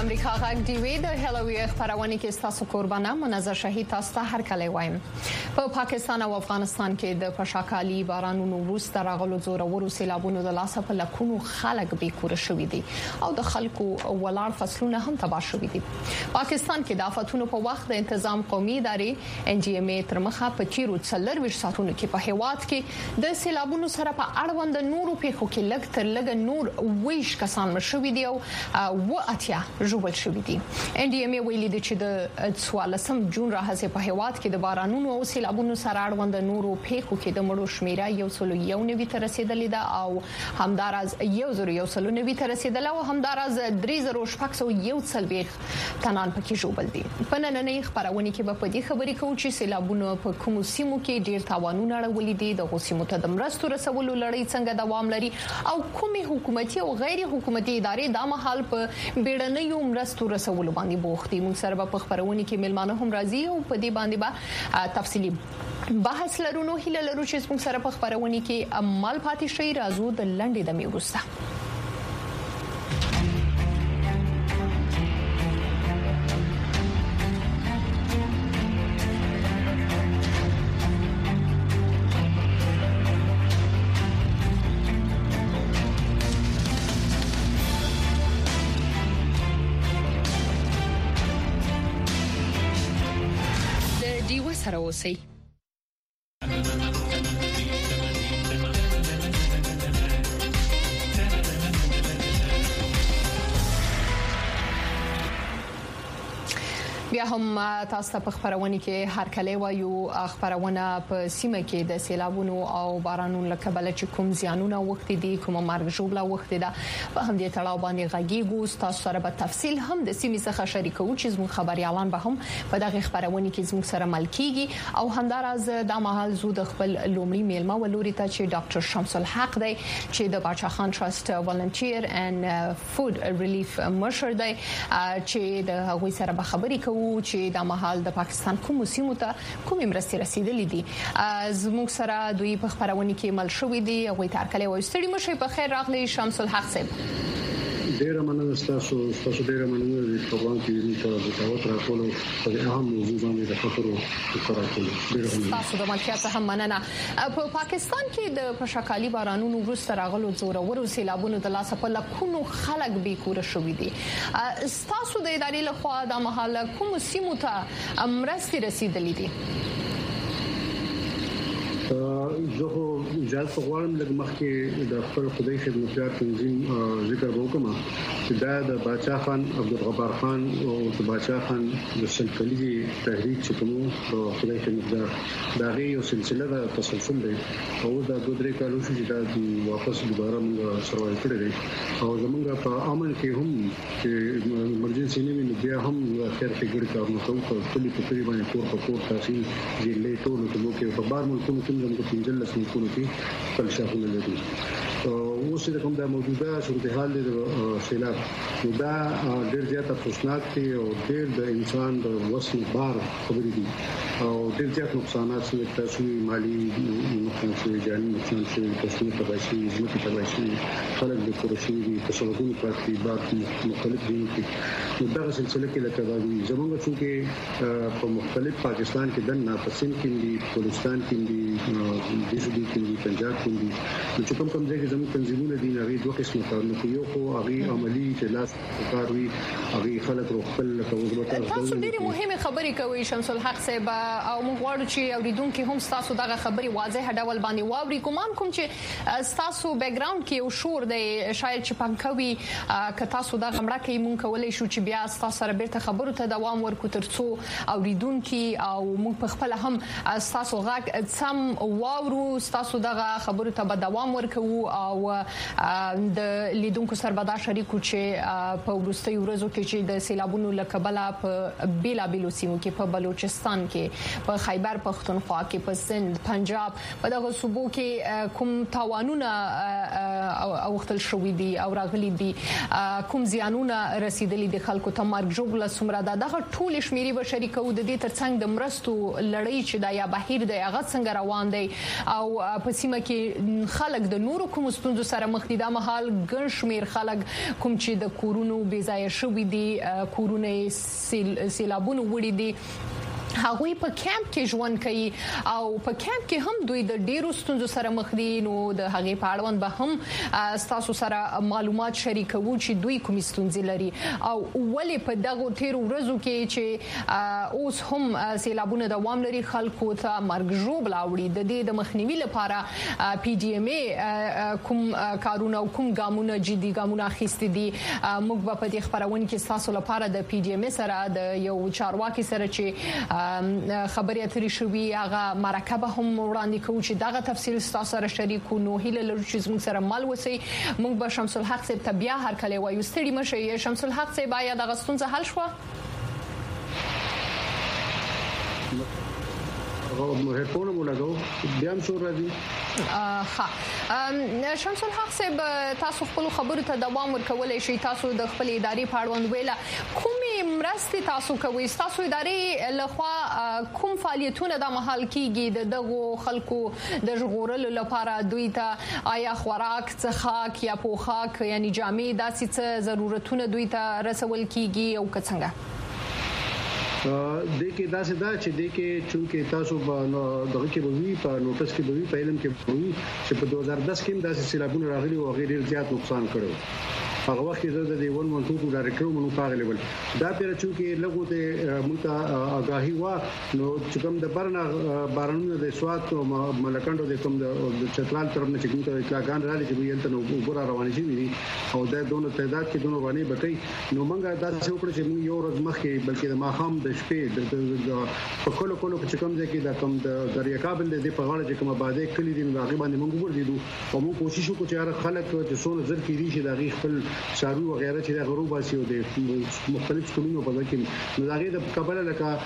امریکا غږ دی وی د هلوی خبرونه کې تاسو قربانه منظر شهید تاسو ته هر کله وایم په پاکستان او افغانستان کې د پشاکالي بارانونو وروسته راغلو زورورو سیلابونو د لاسه په لکونو خلک به کور شوې دي او د خلکو ولار فصلونه هم تباه شوې دي. پاکستان کې د آفتونو په وخت د تنظیم قومي ادارې NGMA تر مخه په تیرو 24 ساعتونو کې په هیواد کې د سیلابونو سره په اړوند نورو پیښو کې لږ تر لږ نور ویش کسان مشوي دي او اتیا جوړل شوې دي. NGMA ویلي دي چې د 14 جون راهڅه په هیواد کې د بارانونو او سیلابونو سره اړوند نورو پیښو کې د مړو شمیره 191 ته رسیدلې ده او همدارز 190 ته رسیدله او همدارز 3601 تنان پکې جوړل دي. په نننۍ خبرونه کې به په دې خبرې کوو چې سیلابونو په کومو سیمو کې ډیر تاوانونه اړولې دي، د غوسیمو ته د مرستو رسولو لړۍ څنګه دوام لري او کومې حکومتي او غیر حکومتي ادارې د مهال په بیړنیو مرستو رسولو باندې بوخت دي. موږ سره په خبرونه کې ملمانه هم راځي او په دې باندې به تفصیلی بحث لرو. هیله لرو چې موږ سره په خبرونه کې عمل پاتې شي. راځو د لنډې دمې وروسته. سره اوسئ. بیا هم تاسو ته په خبرونه کې هر کله وایو خبرونه په سیمه کې د سیلابونو او بارانونو له کبله چې کوم زیانونه وخت دي، کوم مرګ ژوبله وخت ده، په هم دې تړاو باندې غږیږو. تاسو سره په تفصیل هم د سیمې څخه شریکو چې زموږ خبريالان به هم په دغه خبرونه کې زموږ سره ملکیږي او همدارز د مهال زو د خپل لومړي میلمه ولوري ته چې ډاکټر شمس الحق دی چې د باچا خان ټرست والنټیر اند فود ریلیف مشر دی چې د هغوی سره به خبرې کوو چې د مهال د پاکستان کوم سیمو ته کوم مرستې رسیدلې دي. زموږ سره دوی په خبرونه کې مل شوې دي او تر کله وایستړي مشه په خیر راغلي شمس الحق صاحب. ډیر مننه تاسو ډیر مننه د پروګرام کې د تاسو راټولو په اهم موضوع باندې د خبرو وکړو. تاسو د ملکیت هم مننه. په پاکستان کې د پشاکالي بارانونو وروسته راغلو زورورو سیلابونو د لاسه په لکونو خلک به کور شوې دي. تاسو د ادارې لخوا د مهال کوم سیمو ته مرستې رسیدلې دي؟ زه خو اجازه غواړم لږ مخکې د خپل خدای خدمتګار تنظیم ذکر وکم چې دا د باچا خان عبدالغفار خان او د باچا خان د سلکلي تحریک چې کوم د خدای خدمتګار دا یو سلسله د تسلسل دی او دا 2-3 کالو چې دا واپس دوباره موږ سروای کړی دی او زمونږ په امن کې هم چې ایمرجنسي نه بیا هم خیر کې ګډ کارونه کوو په کلی باندې کور په کور تاسو ضلع ټول کې په بار ملکونو کې زموږ په 15 ملکونو کې خپل شاخونه لري. اوس د کوم د موجوده صورتحال د سیلاب دا ډېر زیات افسوسناک دي او ډېر د انسان د وسع بار خبرې دي او ډېر زیات نقصانات چې تاسو مالی نقصان شوی، جاني نقصان شوی، تاسو ته باشي ځمکې ته باشي، خلک د کورشي دي، تصورونه پاتې بار مختلف دي. دا سلسله کې لکه دا زموږ چې په مختلف پاکستان کې د ناپسند کې دي، بلوچستان کې دي، دیشو کې دي، پنجاب کې دي، چې کوم ځای کې زموږ تنظیمونه دي هغه دوه قسمه کارونه کوي. خو هغه عملی چې لاس کاروي هغه خلک خپل کوي. تاسو ډیره مهمه خبرې کوي شمس الحق صاحب او موږ غواړو چې اوریدونکو هم تاسو دغه خبرې واضح ډول باندې واوري. کوم چې تاسو بیک گراوند کې یو شور دی شاید چې پنکوي ک تاسو دغه مړه کې مونږ کولای شو چې بیا تاسو سره بیرته خبرو ته دوام ورکو ترڅو اوریدونکو او موږ په خپل هم تاسو غږ سم واورو، تاسو دغه خبرو ته دوام ورکو او د لیدونکو سره به دا شریکو چې په وروستي ورځو کې چې د سیلابونو لکبله په بیلابیلو سیمو کې په بلوچستان کې، په خیبر پختونخوا کې په سند پنجاب په دغه صوبو کې کوم تاوانونه اوختل شوې دي او راغلي دي کوم زیانونه رسیدلي دي خلکو ته مرګ ژوبله سمره دغه ټول شمیري بشري کو د دې ترڅنګ د مرستو لړۍ چې دا یا بهیر دی هغه څنګه روان دی او په سیمه کې خلک د نورو کوم ستونزو سره مخ دي د مهال ګڼ شمیر خلک کوم چې د کورونو بې ځایه شوي دي کورونه سیلابونه وړي دي هغوی په کیمپ کې ژوند کوي او په کیمپ کې هم دوی د ډیرو ستونزو سره مخ دي نو د هغې په اړوند به هم تاسو سره معلومات شریکوو چې دوی کوم ستونزې لري او ولې په دغه تیر ورځو کې چې اوس هم سیلابونه دوام لري خلکو ته مرګ ژوبله وړي د دې د مخنیوي لپاره پی ډی ام ای کوم کارونه او کوم ګامونه جدي ګامونه اخیستي دي موږ په دې خبرونه کې تاسو لپاره د پی ډی ام ای سره د یو چارواکي سره چې خبرې اترې شوې هغه مرکه هم وړاندې کوي چې دغه تفصیل تاسو سره شریکو نو هیله لرو چې موږ سره مل وسی موږ به شمس الحق صاحب ته بیا هر کله وایو ستړي مشه شمس الحق صاحب آیا دغه ستونزه حل شو؟ هیډفون مو لګاو بیا هم شور راځي شمس الحق صاحب تاسو خپل خبرو ته دوام ورکولای شئ تاسو د خپل ادارې په اړوند ویله کومې مرستې تاسو کوي تاسو ادارې لخوا کوم فعالیتونه د محل کېږي دغه خلکو د ژغورلو لپاره دوی ته آیا خوراک څخاک یا پوښاک یعنی جامې داسې څه ضرورتونه دوی ته رسول کېږي او څنګه د کې داسې دا چې د کې چې تاسو دغه کې بوي په نوټس کې بوي په علم کې بوي چې په 2010 کې داسې سیلابونه راغلي او غیر زیات نقصان کړو هغه وخت کې د 112 ډایرکټر مونږ پاغلی ول دا پیر چې لګو ته مونږه آگاهي وا نو چې کوم د برنه بارانونو د سوات او ملکندو د کوم د چترال طرف نه چې کوم ته اطلاعات راځي چې ویل ته نو وګړه روان شي او د دونو تعداد کې دونو باندې بټي نو مونږه دا څه وکړو چې موږ یو ورځ مخکې بلکې د ماخام د شپې د په کولو چې کوم ځای کې د کوم د دریا کابل د په غاړه چې کوم آبادې کلی دي نو هغه باندې موږ ورېدو او موږ کوشش وکړو چې هر خلک چې څونه زر کې دي چې د غي خپل شارو وغیرہ چې د غروب باسي او د مختلف ټولونو په ځای کې نو هغه د قبل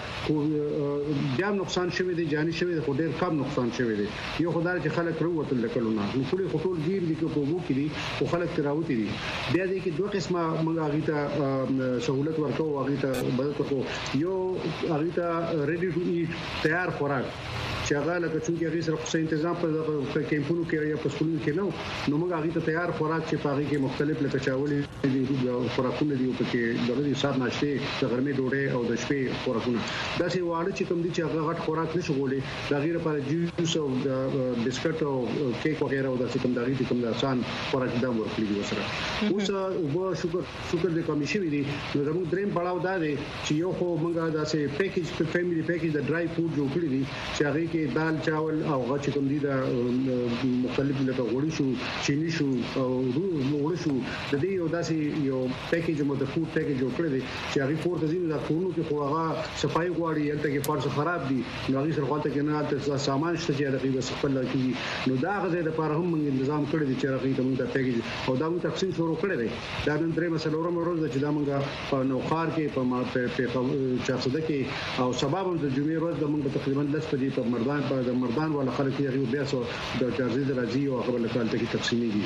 لکه بیا نقصان شوی دی جاني شوی دی خو ډیر کم نقصان شوی دی یو خدای چې خلک وروته لکلونه نو ټول ګیر دي په وو کې دي او خلک تراوتی دي بیا دې کې دوه قسمه موږ هغه ته سہولت ورکو هغه ته بدل کړو یو هغه ته ریډي ټو ایټ تیار خوراک چې هغه لکه چې هغه سره څه تنظیم په کیمپونو کې یا په سکولونو کې نو موږ هغه ته تیار خوراک چې په هغه کې مختلف لکه چاولې دي خوراکونه دي په کې دغه حساب ناشته د غرمې ډوډۍ او د شپې خوراکونه دا چې واړه چې کوم دي چې هغه غټ خوراک نشو غولې دا غیر پر جوس او بسکټ او کیک وغیرہ او د څه کوم دغه دي کوم د آسان خوراک دا ورکړي وسره اوس وګ شوګر د کمی شوی دي نو زموږ دریم پړاو دا دی چې یو خو موږ دا سه پیکیج په فیملی پیکیج د ډرای فود جوړ کړی دي چې هغه کې دال چاول او غچ کوم دي د مختلف لکه غوړي شو چینی شو او وړو شو د دې یو داسې یو پیکیج مو د فود پیکیج جوړ کړی دی چې هغه پورته ځینې د کورونو کې خو هغه صفای غواړي یلته کې فرش خراب دي نو هغه سره خاطر کې نه د سامان شته چې هغه بس خپل کې نو دا غزه د لپاره هم موږ تنظیم کړی دی چې هغه ته موږ د پیکیج او دا موږ تقسیم شروع کړی دی دا نن درې مسله ورو چې دا موږ په نوخار کې په چارسده کې او سبب د جمعې ورځ د موږ تقریبا 10 بجې په مردان ولا خلک یې بیا سو د جازې راځي او خبر لکال ته کې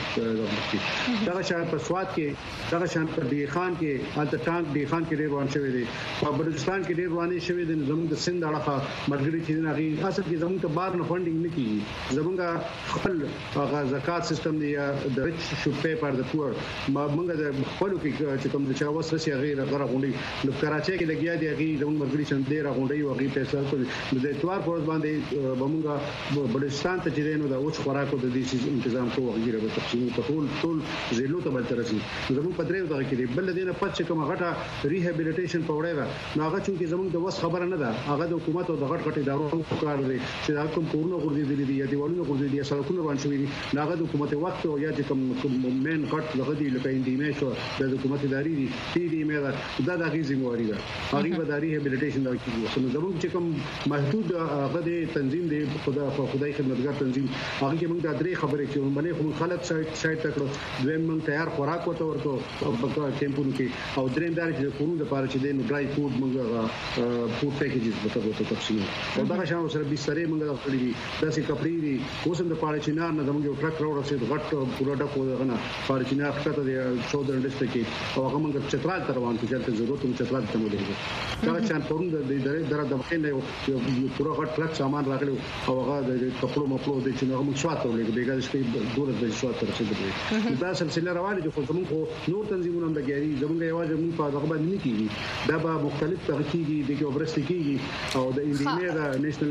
تقسیمېږي دا شان په سواد کې دا شان په دی خان کې الته ټانک دی خان کې ډیر روان شوی دی په بلوچستان کې ډیر روانې شوی دی زموږ د سند اړه مرګري چې نه اصل کې زموږ ته بار نه فندینګ نه کیږي زموږ خپل هغه زکات سیستم دی د ریچ شو پے پر د پور موږ د خپل کې چې کوم د چا وسره شي غیر غره غونډي نو کراچي کې لګیا دی هغه زموږ مرګري څنګه ډیر غونډي او هغه پیسې په د اتوار پر باندې بمونږه بلوچستان ته چې نو دا اوس خوراکو د دې تنظیم کوو غیره به تقسیم ټول زیلو ته بل ترسي زموږ په دریو دغه کې بل دینه پد چې کومه غټه ریهابیلیټیشن په وړه نو هغه چې زموږ د وس خبره نه ده هغه د حکومت او د غټ ادارو کار دی چې دا کوم کورونه ورغړي دي یا دیوالونه ورغړي دي سړکونه باندې شوی دي هغه د حکومت وخت او یا چې کوم مین غټ دغه دی لکه اندیمه شو د حکومت اداري دي تی دی مې دا د غي ذمہواری ده هغه به د ریهابیلیټیشن دا کیږي نو زموږ چې کوم محدود هغه د تنظیم دی خدای خدمتګار تنظیم هغه کې موږ د درې خبرې چې باندې کوم خلک سایت تکړه دویم موږ تیار خوراک وته ورته په کیمپونو کې او دریم دار چې کورونو لپاره چې د ډرای فود موږ فود پیکیجز وته تقسیم او دا شان سره به سره موږ خپلې داسې کپړې دي اوسم د پاره چې نه زموږ یو ټرک راوړل شي غټ پورا ډکو دغه پاره چې نه ښکته د سودر انډستری کې او هغه موږ چترال تر روان کې چې ضرورت هم چترال ته مولې دا چې پرون د درې دغه نه یو پورا غټ ټرک سامان راغلی او هغه د کپړو مپلو د چې موږ شواته ولګي دغه شپې دولت د شواته رسیدلی دا سلسله روانه دي خو زموږ نور تنظیمونه هم لګیاري زموږ یوازې موږ په دغه باندې نه کیږي دا به مختلف تحقیقي د اوبرست کیږي او د انجینیر نېشنل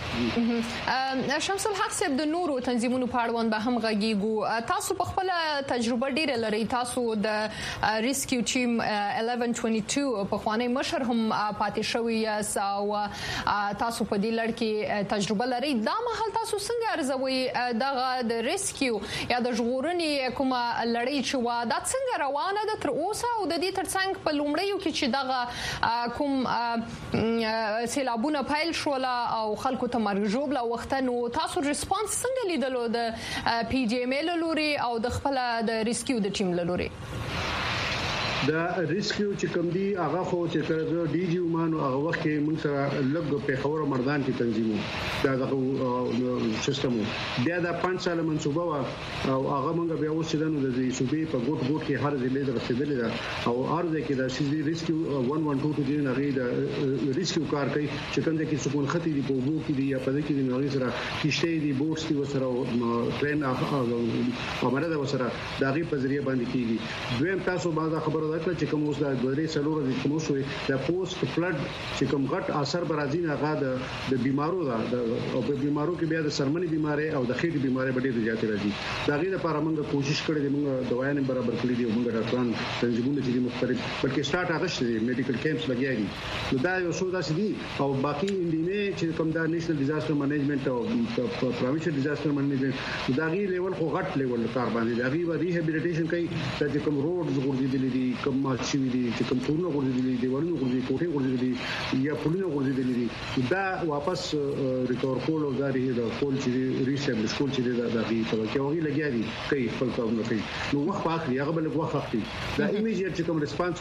شمس الحق صاحب د نورو تنظیمونو په اړوند به هم غږیږو تاسو په خپل تجربه ډیره لري تاسو د ریسکیو ټیم 1122 په خوانی مشر هم پاتې شوی او تاسو په دې لړ کې تجربه لري دا مهال تاسو څنګه ارزوي دغه د ریسکیو یا د ژغورنې کومه لړۍ چې وا دا څنګه روانه ده تر اوسه او د دې ترڅنګ په لومړیو کې چې دغه کوم سیلابونه پیل شول او خلکو ته مرګ ژوبله وختنو تاسو ریسپانس څنګه لیدلو د پی جی ایم ال لوري او د خپل د ریسکیو د ټیم لوري دا ریسکیو چې کوم دی هغه خو چې کړه ډي جی ومانو هغه وخت کې موږ سره لګ په خبر مردان کې تنظیمو دا دغه سیستم بیا دا 5 سال منسوبه وا او هغه موږ بیا اوسېدنو د صوبې په ګوټ کې هر ځای لیدل رسیدلې دا او ارزه کې دا چې ریسکیو 112 کې نه غي دا ریسکیو کار کوي چې کوم ځای کې سکون خطي دی په وګو کې دی یا په دې کې دی نو سره کیشته دی بوټس دی وسره ټرین امره دا وسره دا غي په ذریعہ باندې کیږي دویم تاسو باندې خبره چې کوم اوس د غوړې سلوره د کوم شوې د پوسټ فلډ چې کوم غټ اثر برازي نه غا د بیمارو دا او په بیمارو کې بیا د سرمنې بیماری او د خېټې بیماری ډېرې زیاتې راځي دا غي لپاره موږ کوشش کړې دي موږ دوايانې برابر کړې دي موږ ډاکټران تنظیمونه چې مختلف بلکې سٹارټ هغه شي میډیکل کیمپس لګیا دي نو دا یو څه داسې دي او باقي انډینه چې کوم دا نېشنل ډیزاستر مینجمنت او پروینشل ډیزاستر مینجمنت دا غي لیول خو غټ لیول کار باندې دا غي ریهابیلیټیشن کوي چې کوم روډز ورګېدلې دي کوم ماشي دي چې کوم پورونه ورګېدلې دي ورونو ورګېدلې کوټه ورګېدلې یا پورونه ورګېدلې دي دا واپس ریکور کول او دا کول چې ریسټابلیش کول چې دا غي په کې وږي لګیا دي کوي خپل کارونه کوي نو وخت اخلي هغه بل وخت اخلي دا ایمیډیټ چې کوم ریسپانس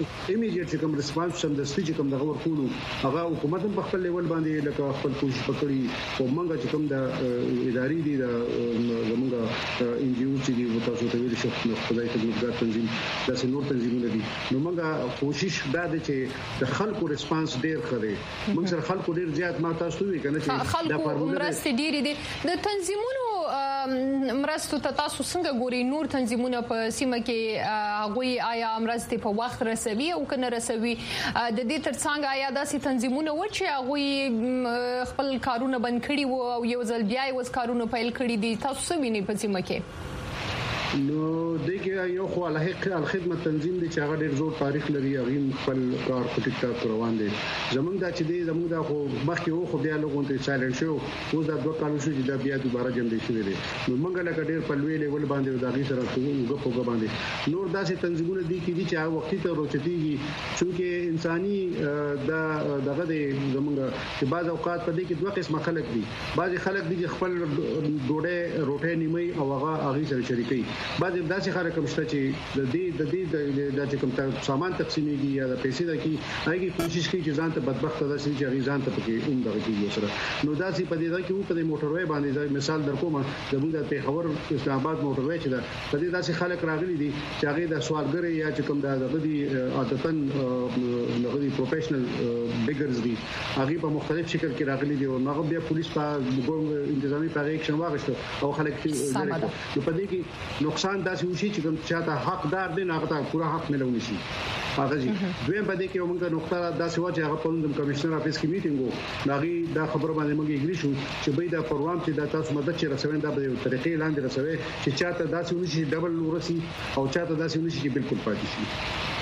سم د سټیج کوم دغه ورکولو هغه حکومت په خپل لیول باندې لکه خپل کوشش وکړي او موږ چې کوم د اداري دي د موږ ان جی او چې دی تاسو ته ویل شو خدای خدمتګار تنظیم د سنور تنظیمونه دي نو موږ کوشش دا ده چې د خلکو ریسپانس ډیر خره موږ سره خلکو ډیر زیات ما تاسو وی کنه چې د مرستې ډیر دي د تنظیمونو مرستو ته تاسو څنګه ګوري نور تنظیمونه په سیمه کې هغه آیا مرستې په وخت رسوي او کنه رسوي د دې ترڅنګ آیا داسې تنظیمونه و چې هغه خپل کارونه بند کړي وو او یو ځل بیا یې وس کارونه پیل کړي دي تاسو څه وینئ په سیمه کې نو دغه یو خو الخدمت تنظیم دي چې هغه ډېر زور تاریخ لري هغه خپل کار په ټیک ټاک روان دي زمونږ دا چې دی زمونږ دا خو مخکې وو خو بیا لوګون ته سایلنت شو اوس دا دوه کالو شو چې دا بیا دوباره جمع دي شوی دی نو موږ له ډېر په لوی لیول باندې دا غي سره کوو باندې نور داسې تنظیمونه دي چې هغه وختي ته روچتيږي چې انساني دغه د زمونږ چې بعض اوقات په دې کې دوه قسمه خلک دي بعض خلک دي چې خپل ډوډۍ روټه نیمه او هغه سره شریکي بعض داسې خلک هم شته چې د دې د کوم سامان تقسیمېږي یا د پیسې د کی هغه کوشش کوي چې ځان ته بدبخت داسې چې هغه ځان ته پکې دغه کیږي سره نو داسې په دې ځکه چې په موټروي باندې مثال درکوم زموږ د پیښور اسلام آباد موټروي چې په دې داسې خلک راغلي دي چې هغه د سوالګر یا چې کوم دغه دي عادتن دغه دي پروفیشنل بیګرز دي هغه په مختلف شکل کې راغلي دي او هغه بیا پولیس په انتظامی په اکشن واغشته او خلک نو په دې کې نقصان داسې وشي چې کوم چاته حقدار دي هغه ته پوره حق ملونی شي هغه دي دویم په دې کې موږ نقطه داسې و چې هغه په کمشنر افیس کې میټینګ وو دا خبره باندې موږ اګری شو چې به دا پروګرام چې دا تاسو مدد چې رسوي دا به طریقې لاندې رسوي چې چاته داسې ونشي ډبل ورسي او چاته داسې ونشي چې بالکل پاتې شي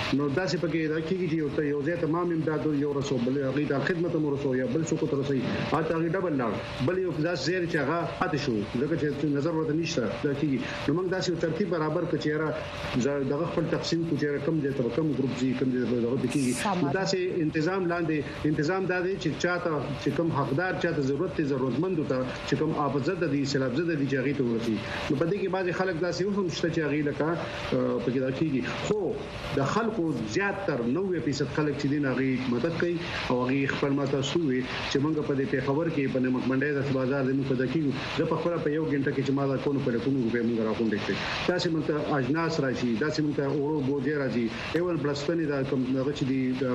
نو داسې پکې دا کیږي چې یو ځای تمام امداد یو رسول بل هغه د خدمت مرسو یا بل څه کو تر سي اته هغه ډبل لاړ بل یو داس زیر چې هغه پاتې شو ځکه چې نظر ورته نشته دا کیږي نو موږ داسې ترتیب برابر کچېره دغه خپل تقسیم کوچېره کم دي تر کم ګروپ دي کم دي دغه کیږي داسې تنظیم لاندې تنظیم دا دی چې چاته چې کم حقدار چاته ضرورتمند ته چې کم افزد دي سلاب زده دي چې هغه ته ورسي نو په دې کې بعضي خلک داسې هم شته چې هغه لکه پکې دا کیږي خو د خلکو زیات تر 90% خلک چې دین هغه مدد کوي او هغه خپل ماته سوې چې موږ په دې خبر کې په منډه د بازار د موږ د کیږي زه په خپل په یو غنټه کې چې ما دا کوم په کوم روپې موږ راغونډې کړې تاسو موږ اجناس راشي تاسو موږ اورو بوجه راځي ایول بلستنی دا کوم هغه چې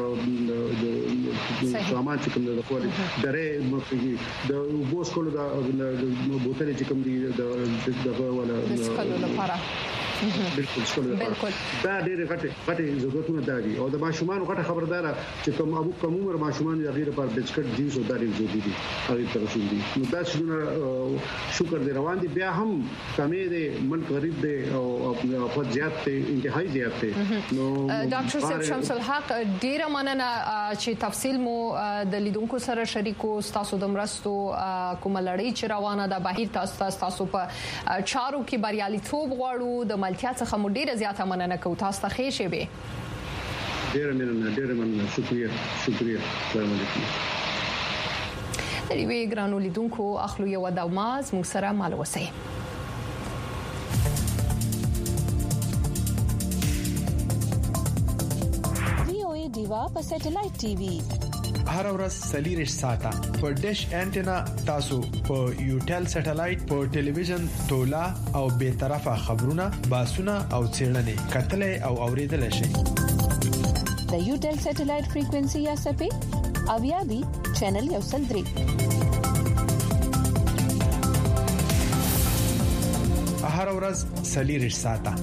د سامان چې کوم د خپل درې مخکې د بوس کولو دا بوتل چې کوم دی د ولا لپاره بالکل دا ډېر غټه ضرورتونه دي او د ماشومان غټه خبردار چې کوم عمر ماشومان د غیر پر بسکټ جنس او داري ضروري دي هغه تر څو دي نو دا شکر دې روان دي بیا هم کمې دي ملک غریب دي او په زیات دي انتهایی زیات دي نو ډاکټر صاحب شمس الحق ډېر مننه چې تفصیل مو د لیدونکو سره شریکو تاسو د مرستو کوم لړۍ چې روانه ده بهیر تاسو په چارو کې بریالیتوب غواړو د ملتیا څخه مو ډیره زیاته مننه کوم تاسو ته ښه شي به ډیره مننه شکریا السلام علیکم دې ګرانو لیدونکو اخلو یو دماز موږ سره مال وسه وی دیوا په سټلایټ ټي وي هر ورځ سلیریش ساته په ډیش انټینا تاسو په یوټل سټلایټ په ټلویزیون تولا او به طرفه خبرونه باسونه او چیرنې کتلې او اوریدل شي د یوټل سټلایټ فریکوئنسي یا سپې اویا دی چینل یو سل 3 هر ورځ سلیریش ساته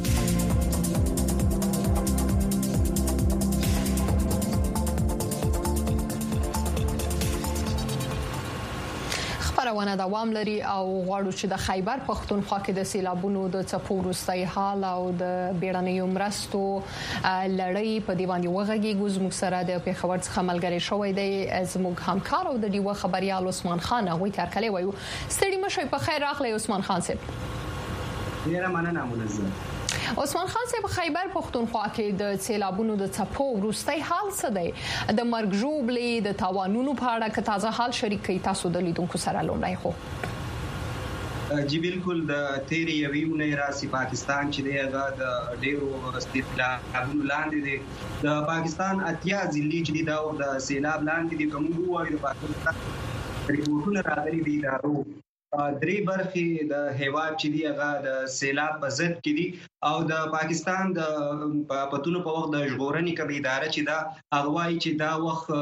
خبرونه دوام لري او غواړو چې د خیبر پښتونخوا کې د سیلابونو د څپو وروستي حال او د بیړنیو مرستو لړۍ په دیوان یوغږی ګوزموږ سره د پیښور څخه ملګری شوی دی زموږ همکار او د دیوه خبريال عثمان خان هغه ترکلې وایو ستړي مشه په خیر راغلی عثمان خان صاحب ډیره مننه منظم عثمان خان صاحب خیبر پښتونخوا کې د سیلابونو د څپو وروستي حال څه دی د مرګ ژوبلې د تاوانونو په اړه که تازه حال شریک کړئ تاسو د لیدونکو سره لومړی خو جی بالکل د تیری یویونه راسي پاکستان چې دغه د ډیرو استثناءونو لاندې دي د پاکستان اتیا ضلعې چې د سیلاب لاندې دي کوم وایي د پاکستان ریپورتونه راغلي دي دا درې برخې د هیواد چې دی هغه د سیلاب په ضد کې دي او د پاکستان د پتونو په وخت د ژغورنې کمیټې اداره چې دا اغوای چې دا وخت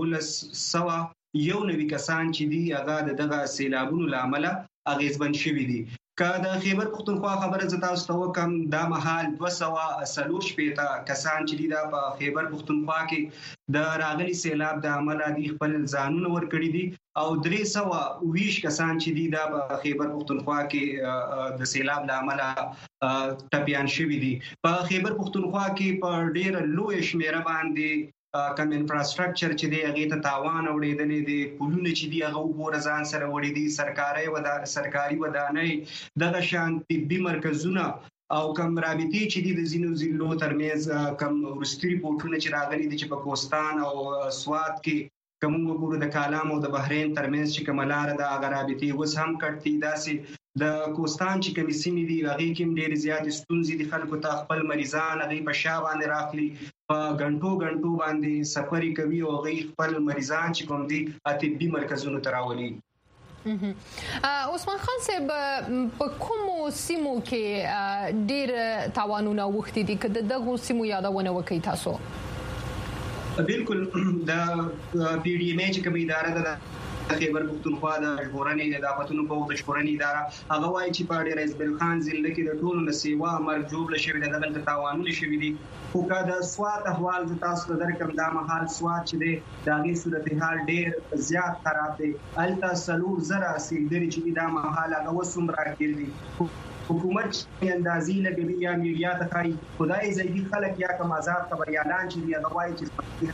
یو نوي کسان چې دی هغه دغه سیلابونو لامل اغیزمن شوي دي که د خیبر پښتونخوا خبره ز تاسو ته وکم دا مهال 240 شپېته کسان چې دی دا په خیبر پښتونخوا کې د راغلي سیلاب د عمل دي خپل ځانونه ورکړي دي او 320 کسان چې دي دا په خیبر پښتونخوا کې د سیلاب د عمل ټپيان شوي دي په خیبر پښتونخوا کې په ډېر لوی شمیره باندې کوم انفراستراکچر چې دی هغه ته تاوان اوریدلې دي پلونه چې دی هغه وګورځان سره وړي دي سرکاري ودانۍ دغه شان طبي مرکزونه او کوم رابطي چې د زینو ضلعو ترمنځ کوم ورستي ریپورتونه چې راغلي دي چې په کوستان او سوات کې کوم وګورو د کالام او د بحرین ترمنځ چې کوم لار د غرابطي وس هم کټي داسې د کوستان چې کوم سیمې دي هغه کې ډېر زیات ستونزې دي خلکو ته خپل مریضان هغه په شا باندې راخلي په غنټو باندې سفر کوي او هغه خپل مریضان چې کوم دي طبي مرکزونو ته راولي عثمان خان صاحب په کومو سیمو کې ډېر تاوانونه وختي دي کله دغه سیمو یادونه وکړئ تاسو بالکل د پی ډی ام چې کوم اداره ده خیبر پښتونخوا د ژغورنې د آفتونو په وخت د ژغورنې اداره هغه وايي چې په ډېر حزب خان ضلع کې د ټولو نسیوا مرګ جوړ شوی د دغه تاوانونه شوی دي خو که د سوات احوال د تاسو ته درکم دا مهال سوات چې دی د هغې صورتحال ډېر زیات خراب دی هلته 4,000 سیلګري چې دا مهال هغه اوس هم راګیر دي حکومت اندازې لګوي یا میډیا ته کوي خدای زیدي خلک یا کوم آزاد خبريالان چې دی هغه وایي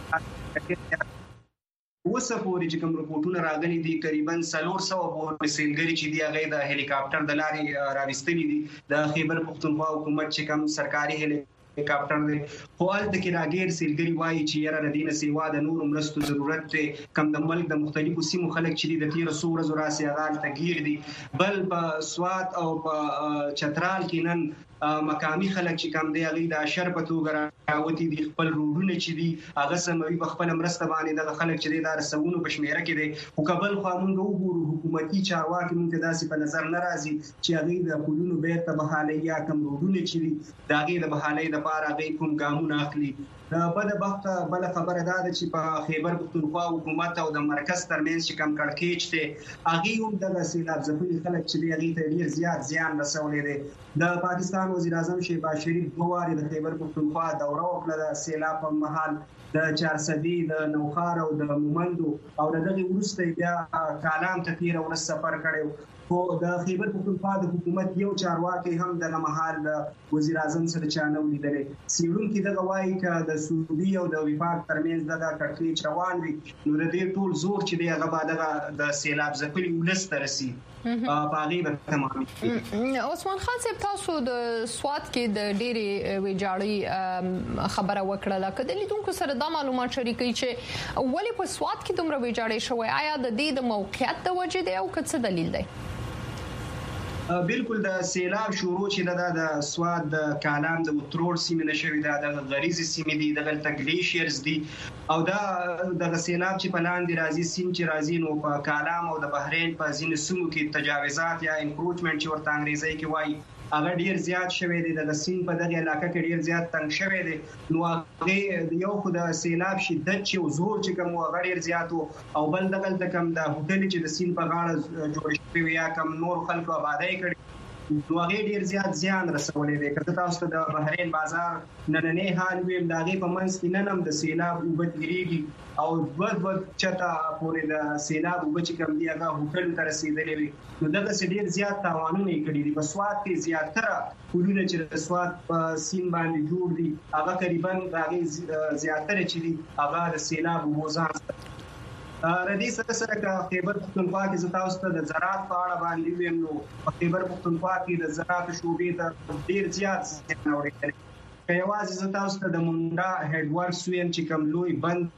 چې اوسه پورې چې کوم رپورټونه راغلي دي تقریبا 400 پورې سیلګری چې دی هغه د هلیکاپټر د لارې راوستلي دي د خیبر پختونخوا حکومت چې کوم سرکاري هلیکاپټر دی خو الته کې راګیر سیلګری وایي چې یاره د دینه سیوا د نور مرستو ضرورت دی کم د ملک د مختلفو سیمو خلک چې د 1300 ورځې راسي هغه تغییر دي بل په سوات او په چترال کې نن مقامی خلک چې کم دی هغه د اشر په توګه راوتی دي خپل روډونه چې دي هغه سموي په خپل مرسته باندې د خلک چې د رسونو په شمیره کې دي او قبل خو موږ وګورو حکومتي چارواکي موږ داسې په نظر ناراضي چې هغه د پولونو بیرته بحالي یا کم روډونه چې دي دا هغه د بحالي د لپاره هغه کوم ګامونه اخلي په د وخت بل خبره ده چې په خیبر پختونخوا حکومت او د مرکز ترمنځ چې کم کړکېچ ته هغه هم د سیلاب ځپلي خلک چې دی هغه ته ډیر زیات زیان رسولې دي د پاکستان وزیر اعظم شهباز شریف دوه د خیبر پختونخوا دوره وکړه د سیلاب په مهال د چارسدي د نوخار او د مومندو او دغه ورسته بیا کالام ته تیر او سفر کړو خو د خیبر پختونخوا د حکومت یو چارواکي هم د مهال وزیر اعظم سره چانه ولیدلې سیرون کې د غوايي ک د سعودي او د وفاق ترمنځ د کړکېچ روان وي نو د دې ټول زور چې دی هغه بعد د سیلاب ځپلي ولست رسي باغی به تمامي عثمان خان صاحب تاسو د سواد کې د ډېری ویجاړي خبره وکړه کله لیدونکو سره دا معلومات شریکي چې ولې په سواد کې دومره ویجاړي شوی آیا د دې د موقعیت د وجې دی او څه دلیل دی بالکل د سیلاب شروع چې د سواد د کالام د وترور سیمه نشوي د غریزي سیمه دي د تګلیشیرز دي او د سیلاب چې په لاندې راځي سیم چې راځي نو په کالام او د بحرین په ځینو سیمو کې تجاوزات یا انکروچمنت چې ورته انګریزي کې وایي هغه ډیر زیات شوی دی د سین په دغه علاقې کې ډیر زیات تنګ شوی دی نو هغه یو خو د سیلاب شدت چې زور چې کوم هغه ډیر زیات او بل دغه کم د هوټل چې د سین په غاړه جوړ شوی یا کم نور خلکو آبادی کړي نو هغه ډیر زیات زیان رسولې دی کله تاسو د بحرین بازار نننې حال ویم د هغه په منځ کې ننم د سیلاب وبدګریږي او ود چتا پورې د سیلاب وبچ کم دی هغه هوټل ته رسیدلې وي نو دغه ډیر زیات تاوانونه کړي دي په سواد کې زیاتره کورونه چې د سواد په سین باندې جوړ دي هغه تقریبا هغه زیاتره چې دي هغه د سیلاب وبوزان ردی سره خیبر پختونخوا کې زتاوسته د زراعت په اړه باندې ویم نو په خیبر پختونخوا کې د زراعت شوبې ته ډیر زیات څه اورېدل کيواز زتاوسته د مونډا هډ ورکس ویم چې کوم لوی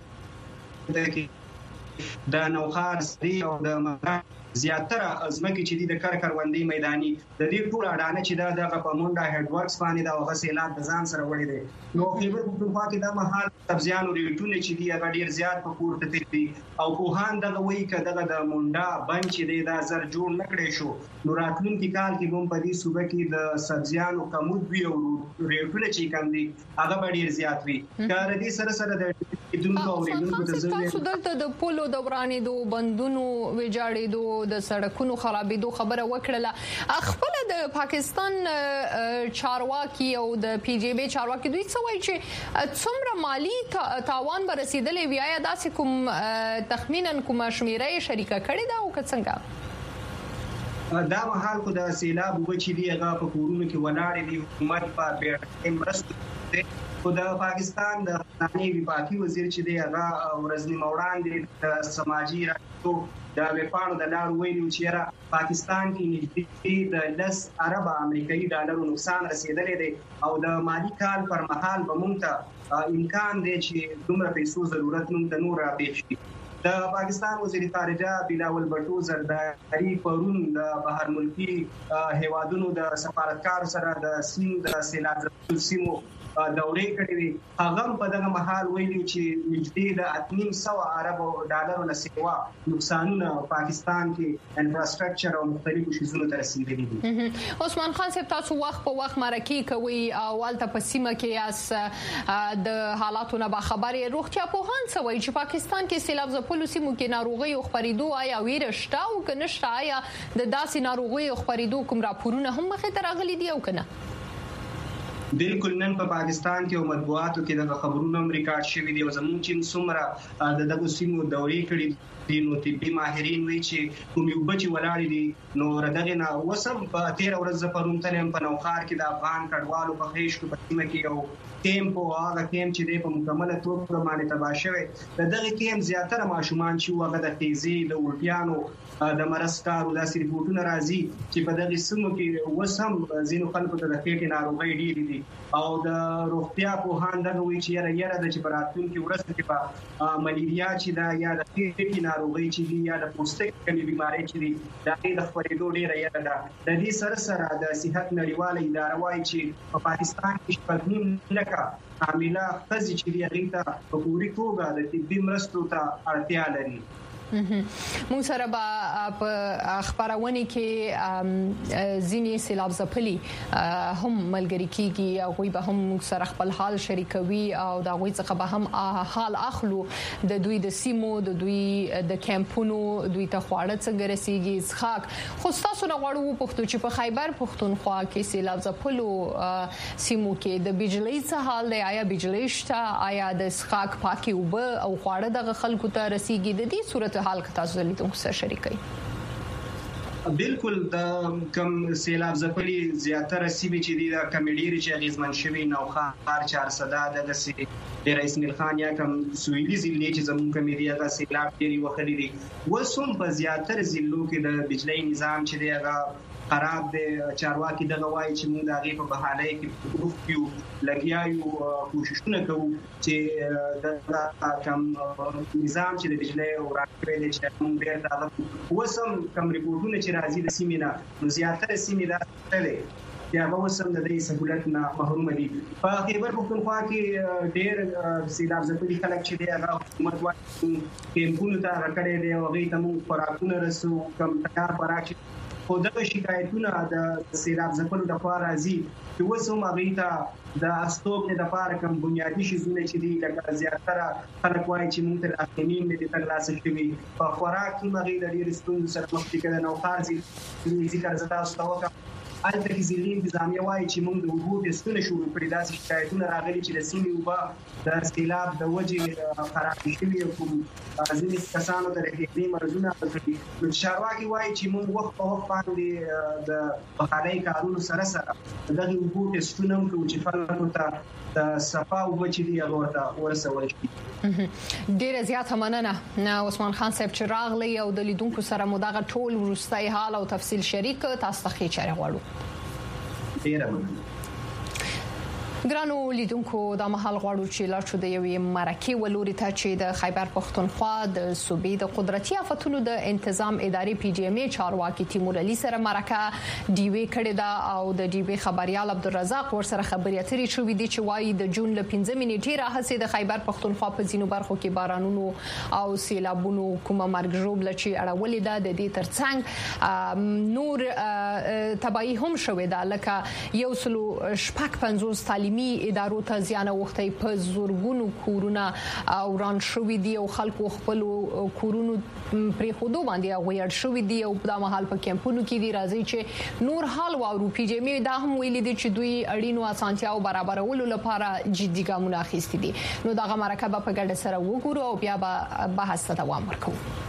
بند د نوخار سری او د مغرب زیاتره ازمکه چې د کروندې میداني د دې ټول اډانه چې د په مونډا هډ ورکس باندې د غسیلات د ځان سره وړي دي نو خیبر پختونخوا کې د مهال سبزیان او ریټونه چې دی هغه ډیر زیات په پورته دي او کوهان دغه وایي کده د مونډا بند چې د زر جوړ نکړې شو نو راتلونکي کال کې کوم په دې صوبه کې د سبزیانو کمود وی او ریټونه چې کم دي هغه ډیر زیات وي کار دې سره د دونکو او ریټونو د ځای تاسو دلته د پولو دورانې دو بندونو ویجاړې دو د سړکونو خرابېدو خبره وکړه خپل د پاکستان چارواکي او د پی جی بی چارواکي دوی څه وایي چې څومره مالی تاوان به رسیدلې وي آیا داسې کوم تخمینا کومه شمیره شریکه کړې ده او که څنګه دا مهال کو د سیلاب وبچې دی هغه په کورونو کې ولاړې دي حکومت په بیړنۍ مرستو خو د پاکستان د خزانه وفاقي وزیر چې دی هغه ورځنی وړاندې د سماجی راټو د وپاڼو د لار ویلو چې پاکستان کې نږدې د 10 ارب امریکایي ډالرو نقصان رسیدلی دی او د مالی کال پر مهال به مونږ امکان دی چې دومره پیسو ضرورت مونږ ته نور راپېښ شي د پاکستان وزیر خارجه بلاول بټو زرداری پرون د بهر ملکی هیوادونو د سفارتکار سره د سین د سیلاب سیمو دورې کړې وي هغه په دغه محل ویلي چې نږدې د 800 ارب ډالرو نه سیوا نقصانونه پاکستان کې انفراستراکچر او مختلفو شیزونو ته رسیدلي دي عثمان خان صاحب تاسو وخت په وخت مرکه کوي اولته په سیمه کې اس د حالاتو نه خبرې روغتیا په هان سوي چې پاکستان کې سیلاب ځپلو سیمو کې ناروغي او خبرېدو آیا ویرشته او کنهشته آیا د داسې ناروغي او خبرېدو کوم راپورونه هم مخې ته راغلي دي او کنه بالکل نن په پاکستان کې او مطبوعاتو کې د خبرونو ریکارډ شوی دی او زموږ چې څومره د سیمو دورې کړي نو طبي ماهرین وایي چې کوم یو بچي ولاړ دي نو ردغه نه وسم په 13 ورځې پرون تلم په نوخار کې د افغان کډوالو په خېش کې پټیمه کې یو کیمپ او هغه کیمپ چې د په مکمله توګه باندې تباہ شوی دغه کیمپ زیاتره ماشومان چې هغه د تیزی د ولټیانو د مرستارو د ریپورتونو راځي چې په دغه سیمو کې وسم زینو خلکو ته د خېټې ناروغي ډېرې دي او د روغتیا په هان دغه وی چې یاره د چبراتون کې ورسته کې په ملیریا چې دا یا د خېټې ناروغي چې دی یا د پوستکي بيمارۍ چې دی دا د خپرېدو ډېره یاره ده د دې سره د صحت نړیواله اداره وايي چې په پاکستان کې شپږ لکه حامله ښځې چې دی هغه ته په پوری توګه د طبي مرستو ته اړتیا لري مو سره په خبرونه کې ځینې سیلاب ځپلي هم ملګری کیږي او غوي به هم سره خپل حال شریکوي او دا غوي څخه به هم حال اخلو د دوی د سیمو د دوی د کیمپونو دوی ته خواړه څنګه رسیږي ځخاک خو تاسو نه غواړو پښتو چې په خیبر پښتونخوا کې سیلاب ځپلو سیمو کې د بجلی څه حال دی آیا بجلی شته آیا د ځخاک پاکي او خواړه د خلکو ته رسیږي د دې صورت حال که تاسو لیدونکو سره شریکئ بالکل د کم سیلاب ځپلي زیاتره سیمې چې د کمیډيري چې غیزمن شوی نوخار 400 د سي د رئیس مل خان یا کم سویلي ضلع چې زموږ کمیډیا د سیلاب ډیری وخت دي وسوم په زیاتره ضلعو کې د بجلی نظام چې دی خراب دي چارواکي دغه وایي چې موږ دغه په بهانه کې پروفیو لګیاو کوششونه کوو چې د کم نظام چې د بجلی او راکړې د چمون ډیر دا وسم کم ریپورتونه چې راځي د سیمینار نو زیاتره سیمې دا ته یا به وسم د دې سہولت نه محروم دي په خیبر پختونخوا کې ډیر سیلاب ځپلي خلک چې دی هغه حکومت وايي کیمپونو ته راکړې دي او هغه ته موږ خوراکونه رسو کم تیار خوراک خو دغه شکایتونه د سیلاب ځپلو لپاره راځي چې وسوم هغه ته د استوګنې لپاره کوم بنیادی شیزونه چې دي لکه زیاتره خلک وایي چې موږ تر اخرین د ترلاسه شوي په خوراک کې مغې د ډېر ستونزو سره مخ دي کله نو خارجي ذکر زتا استوکه الته کې ځینې انتظامیه وایي چې موږ د اوبو ټسټونه شروع کړي داسې شکایتونه راغلي چې د سیمې اوبه د سیلاب د وجې خراب شوي او کوم ځینې کسانو ته رسېدلي مرزونه راغلي نو چارواکي وایي چې موږ وخت په وخت باندې د بهانه‌ای کارونو سره دغه اوبو ټسټونه هم کوو چې خلکو ته د صفا اوبه چې دی هغه ورته ورسول شي ډیره زیاته مننه عثمان خان صاحب چې راغلی او د لیدونکو سره مو دغه ټول وروستي حال او تفصیل شریک تاسو ته چاره غواړو ډیره مننه ګرانو لیدونکو د مهال غواړو چې لاړ شو د یوې مرکه ولوري ته چې د خیبر پختونخوا د صوبې د قدرتي آفتونو د تنظیم ادارې پی جی ام ای چارواکي تیمور علي سره مرکه دیوي کړې ده او د دیوي خبريال عبدالرزاق ور سره خبري اترې شوې دي چې وايي د جون ل 15 نیټې راهسي د خیبر پختونخوا په ځینو برخو کې بارانونو او سیلابونو کومه مرګ ژوبل چې اړولې ده د دې ترڅنګ نور تبعی هم شوې ده لکه یو سلو شپږ 50 تعلیمي ادارو ته ځان وختي په زورګونو کورونه وران شوې دي او خلکو خپل کورونو پرې خودو باندې غوړ شوې دي او په محل په کیمپونو کې دي راځي چې نور حال او پی جی ام دا هم ویلي دي چې دوی اړینو اسانتیاو برابرولو لپاره جدي ګامونه اخیستي دي نو دغه مرکه په ګډه سره وګورو او بیا به بحث ته دوام ورکوو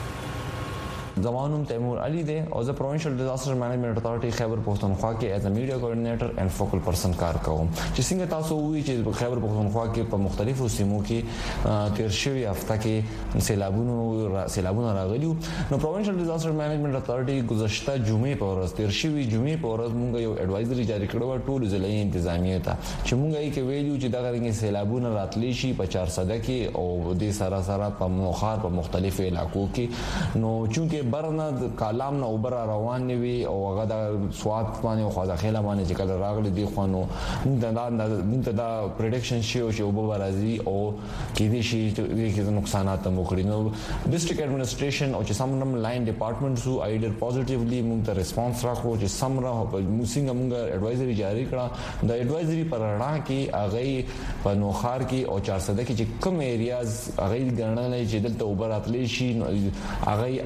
زمانم تیمور علي دی او زه پروینشل ډیزاستر مینجمنت اتھارټي خیبر پختونخوا کې ایز ا میډیا کوارډینیټر اینڈ فوکل پرسن کار کوم چې څنګه تاسو وی چې خیبر پختونخوا کې په مختلفو سیمو کې تیر شوی هفته کې سیلابونه راغلي نو پروینشل ډیزاستر مینجمنت اتھارټي گذشته جمعې په ورځ تیر شوی جمعې په ورځ موږ یو ایڈوایزري جاری کړو ټول ضلعي انتظامیه ته چې موږ یې کې ویلو چې دا غرنګ سیلابونه راتلی شي په 400 کې او د سره په موخار په مختلفو علاقو کې نو چونکه برنه د کلام نه اوبر روان نیوي او هغه د سواد باندې او خو داخله باندې چې کله راغلي دی خو نو موږ دا پریډکشن شي او چې اوبر راځي او کې دي شي چې نقصانات هم وکړي نو ډیسټریکټ ایڈمنسټریشن او چې سمرم لاین ډپارټمنټ سو ایډر پوزټیولی موږ ته ریسپانس راکړو چې سمره موږ ایڈوایزري جاری کړه د ایڈوایزري پر اړه کې هغه په نوخار کې او 400 کې چې کوم ایریاز هغه ګڼل چې دلته اوبر اتلی شي هغه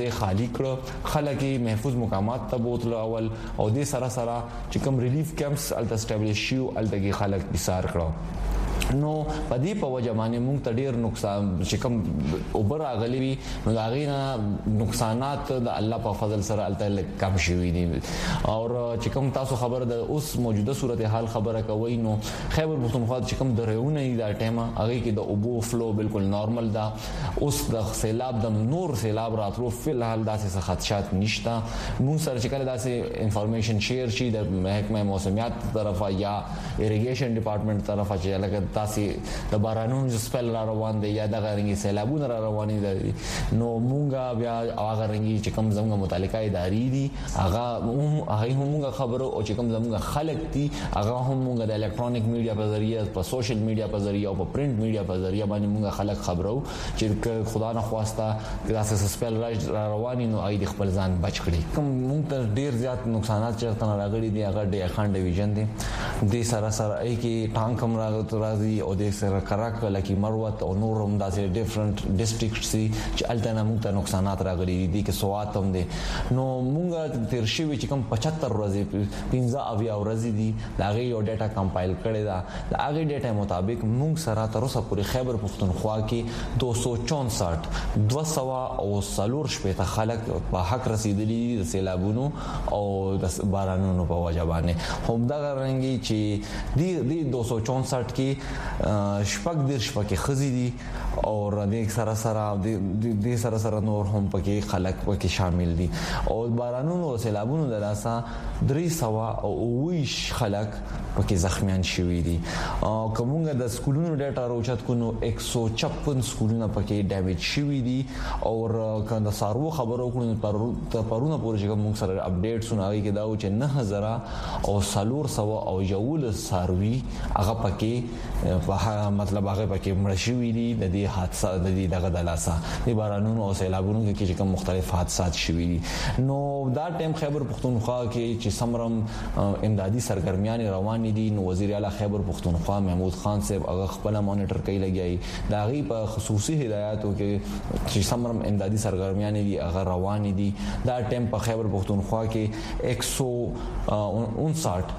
خالی کړ خلک محفوظ مقامات ته بوتل اول او د سره چې کوم ریلیف کیمپس الته اسټابلیش شو الته خلک ایثار کړو نو پدې په وجه باندې موږ ته ډیر نقصان چې کوم اوبر اغلی وي نو دا غي نقصانات د الله په فضل سره الته کم شوي دي او چې کوم تاسو خبر د اوس موجوده صورتحال خبره کوي نو خیبر پختونخوا چې کوم درېونه دا ټایم هغه کې د اوبو فلو بالکل نارمل دا اوس د سیلاب د نور سیلاب راتلو فلحال داسې خدشات نشته موږ سره چې کله داسې انفارمیشن شیر شي د محکمه موسمیات طرفه یا اریګیشن ډپارټمنټ طرفه چې لکه تاسو د بارانونو سپل را روان دي یا د غرنګي سیلابونه را روان دي نو مونږه بیا هغه رنګي چې کوم زموږ متعلقه ادارې دي هغه هم خبرو او چې کوم زموږ خلک دي هغه هم مونږ د الکترونیک میډیا په ذریعہ په سوشل میډیا په ذریعہ او په پرنٹ میډیا په ذریعہ باندې مونږ خلک خبرو چې خدا نه خواسته داسې سپل را روان نو اې د خپل ځان بچ کړي کوم مونږ ته ډیر زیات نقصانات چرته راغلي دي هغه د اخان ډیویژن دي د سره ای کې ټانک هم راغلی او د سره کراک لکه مروت او نور هم داسې ډیفرنٹ ډیسټریکټ سي چې الټنا موږ ته نقصانات راغلي دي کې سوات هم دي نو موږ تیر شي چې کوم 75 ورځې 15 ورځې دي دا غي یو ډاټا کمپایل کړی دا د هغه ډاټا مطابق موږ سره تر اوسه پورې خیبر پختونخوا کې 264 200 او سلور شپه خلک په حق رسیدلي د سیلابونو او د بارانونو په وجه باندې هم دا غرنګي چې دی 264 کې شپږ د شپږ خزي دي او د سره سره نور هم پکې خلک پکې شامل دي او بارانونو او سیلابونو د لاسه 300 او 20 خلک پکې زخمیان شوي دي او کومه د سکولونو ډاټا راوچت کو نو 156 سکولونه پکې ډیمیج شوي دي او کنده سارو خبرو کړو پرونه پورې کوم سره اپډیټس نه آوي کې دا و چې 9000 او سالور سو او یول ساروي هغه پکې مطلب هغه پکې مړ شوي دي د دې حادثه د دې دغه د لاسه د بارانونو او سیلابونو کې کوم مختلف حادثات شوي دي نو دا ټیم خیبر پختونخوا کې چې سمرم امدادي سرګرمیان روان دي نو وزیر اعلی خیبر پختونخوا محمود خان صاحب هغه خپل مانیټر کوي لګي دا غي په خصوصي هدایاتو کې چې سمرم امدادي سرګرمیان دي هغه روان دي دا ټیم په خیبر پختونخوا کې 159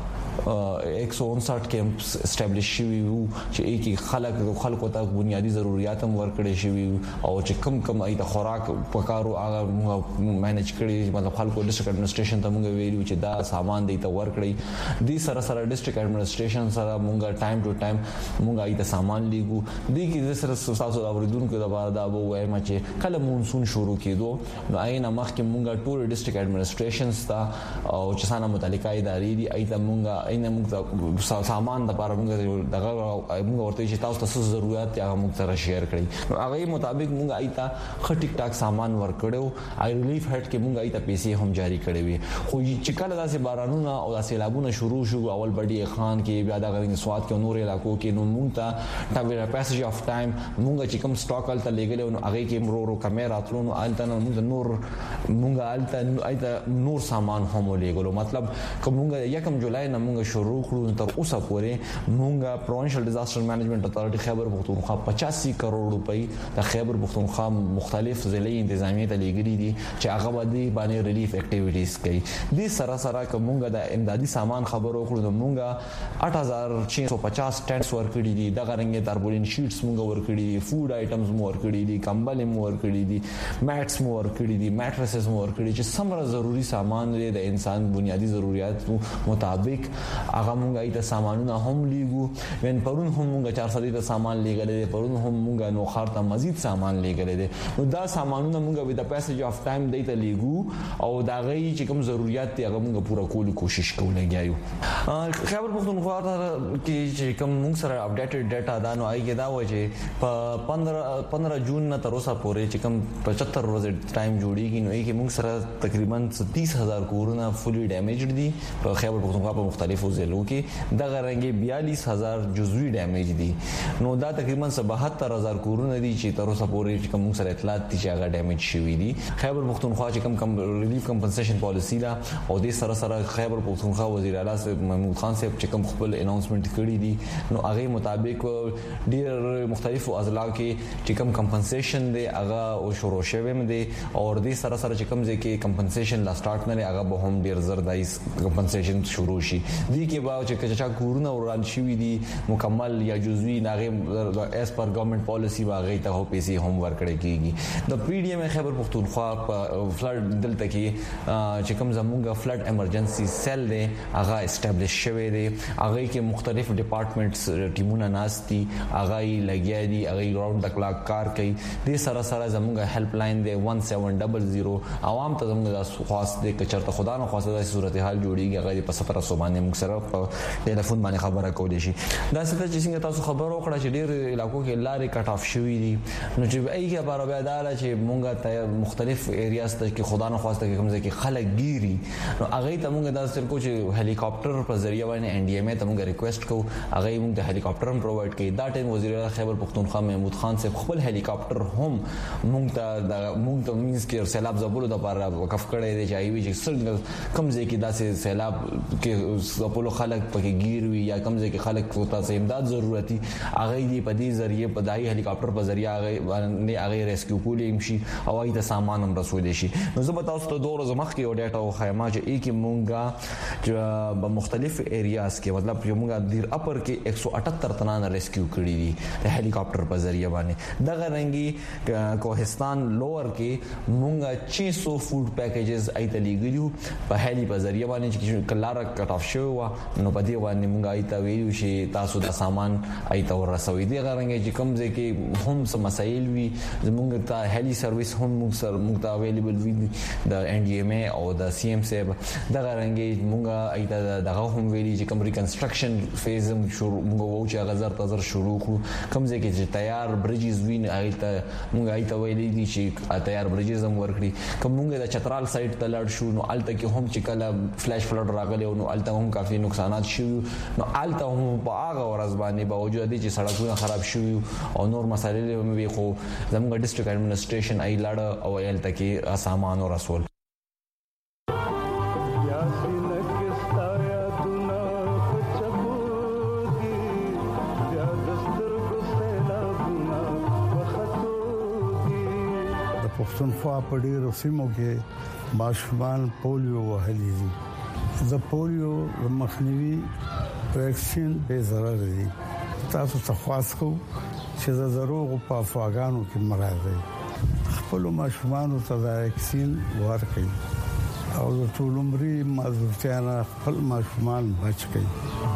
کیمپس اسټابلیش شوي وو چې کې خلکو ته بنیادی ضرورت هم ورکړي شوي او چې کم ایت خوراک پکارو هغه مینج کړي مطلب خلکو ډیسټریکټ ایڈمنسټریشن ته موږ ویلو چې دا سامان دی ته ورکړي دي سره ډیسټریکټ ایڈمنسټریشن سره موږ ټایم ټو ټایم موږ ایت سامان لیګو دي کې سره تاسو اوریدونکو د بار دا وایم چې کله مونسون شروع کېدو نو آینه مخکې موږ ټول ډیسټریکټ ایڈمنسټریشنز ته او چې سانه متعلقه ادارې دي ایت موږ اینه موږ سامان د لپاره موږ دغه موږ ورته چې تاسو ته ضرورت هغه موږ سره شیر کړئ هغه مطابق موږ ایته خټیک ټاک سامان ورکړو آی ریلیف هټ کې موږ ایته پیسې هم جاری کړې وي خو چې کله داسې بارانونه او داسې سیلابونه شروع شو اول بډي خان کې بیا د غرنګ سواد کې نور علاقو کې نو موږ ته ټاویر پاسج اف ټایم موږ چې کوم سټاک الته لګلو نو هغه کې مرو کیمرا اتلونو الته موږ الته ایته نور سامان هم لګلو مطلب کومه 1 جولای نه موږ شروع کړو تر اوسه پورې موږ پروینشل ډیزاستر مینجمنت اتارټي خیبر پختونخوا 85 کروڑ روپۍ د خیبر پختونخوا مختلف ضلعي انتظامیه ته لګري دي چې هغه باندې ریلیف اکټیویټیز کوي د سره کومه د امدادي سامان خبرو کړو موږ 8650 ټینټس ورکړي دي د غرنګ تربولین شیټس موږ ورکړي دي فود آیټمز مو ورکړي دي کمبل مو ورکړي دي میټس مو ورکړي دي میټریسز مو ورکړي چې څومره ضروری سامان لري د انسان بنیادی ضرورت مطابق هغه موږ ایته سامانونه هم لیګو وین پرون هم موږ 400 د سامان لیګل دي پرون هم موږ نو خارته مزید سامان لیګل دي نو دا سامانونه موږ د پیسج اف ټایم دیته لیګو او دا غي چې کوم ضرورت دی هغه موږ پوره کول کوشش کوو خیبر پختونخوا کې چې کوم موږ سره اپډیټډ ډاټا دا نو آی کې دا و چې په 15 جون نه تر اوسه پورې چې کوم 75 ورځې ټایم جوړیږي نو کې موږ سره تقریبا 30000 کورونه فولي ډیمیجډ دي په خیبر پختونخوا په مختلف مختلفو ضلعو کې د غرنګي 42000 جزوي ډیمیج دي نو دا تقریبا 77000 کورونه دي چې تر اوسه پورې کوم سره اطلاعات دي چې هغه ډیمیج شوی دي خیبر پختونخوا چې کوم ریلیف کمپنسیشن پالیسی دا او د سره خیبر پختونخوا وزیر اعلی محمود خان صاحب چې کوم خپل اناونسمنت کړی دي نو هغه مطابق ډیر مختلفو اضلاع کې چې کوم کمپنسیشن دی هغه او شروع شوی مده او د سره چې کوم ځکه کمپنسیشن لا سٹارټ نه هغه به هم ډیر زر دایس کمپنسیشن شروع شي دي کې باو چې چا کورونه وران شوی دي مکمل یا جزوی ناغه اس پر گورنمنت پالیسی واغې ته پیسې هم ورکړي کیږي د پی ډی ایم خیبر پختونخوا فلډ دلته کې چې کوم زموږه فلډ ایمرجنسي سیل دی هغه اسټابلیش شوی دی هغه کې مختلف ډپارټمنټس ټیمونه ناشتي هغه لګیا دي هغه راوند د کلاک کار کوي د سره زموږه هیلپ لاین دی 1700 عوام ته زموږه خاص دی چې چرته خدا نه خاصه د صورتحال جوړیږي هغه په سفر سوبانه موږ سره په ټلیفون باندې خبره کولې شي دا څه چې څنګه تاسو خبرو کړه چې ډېر علاقو کې لارې کټ اف شوې دي نو چې ایګه بار بیا دا چې موږ ته مختلف ایریاز ته کې خدا نه خواسته کوم ځای کې خلک ګيري نو هغه ته موږ دا ستر کو چې هلیکاپټر په ذریعہ باندې ان ډي ایم ته موږ ریکوست کوو هغه موږ ته هلیکاپټر هم پرووایډ کړي دا ټیم وزیر اعلی خیبر پختونخوا محمود خان صاحب خپل هلیکاپټر هم موږ ته مینس کې سیلاب زبولو د لپاره وقف کړی دی چې ایوي چې څنګه کم ځای کې داسې سیلاب کې خپل خلک پکې ګیروي یا کم ځای کې خلک ته امداد ضرورتي هغه دی په دې ذریعہ په دای هلیکاپټر په ذریعہ هغه ریسکیو کولې شي او هغه ته سامان هم رسول شي نو زه به تاسو ته دوه ورځې مخکې او ډاټا او خیمه چې کې مونږه په مختلف ایریاز کې مطلب چې مونږه د اپر کې 178 تنان ریسکیو کړی دي د هلیکاپټر په ذریعہ باندې دغه رنګي کوهستان لوور کې مونږه 600 فود پیکیجز ایته لګیو په هلی په ذریعہ باندې چې کلار کټ اف شو نو په دې باندې مونږه ایته ویلو چې تاسو د سامان ایته ورسوي دي غرنګي چې کوم ځای کې هم څه مسایل وي زمونږ ته هلی سرویس هم مونږ ته اویلیبل وي د ان ډي ایم او د سی ایم صاحب دغه رنګي مونږه ایته دغه هم ویلي چې کوم ریکنسټرکشن فیز شروع مونږ وو چې غزر تزر شروع کو کوم ځای کې چې تیار بریجز وین ایته مونږ ایته ویلي دي چې تیار بریجز هم ورکړي کوم مونږ د چترال سایت ته لاړ شو نو الته کې هم چې کله فلاش فلډ راغلی نو الته هم کافي نقصانات شوي نو الته هم په هغه ورځ باندې باوجود چې سړکونه خراب شوي او نور مسایل هم وي خو زموږ ډیسټریکټ ایڈمنسټریشن ای لاړ او الته کې سامان او رسول پښتونخوا په ډیرو سیمو کې ماشومان پولیو وهلي دي د پولیو مخنیوي ویکسین به ضرر دي تاسو ته خاص کو چې د دروغ په افواګانو کې مراد خپل ماشومان ته د ویکسین ورکړي او د ټول عمري مازورتیانا خپل ماشومان بچ کړي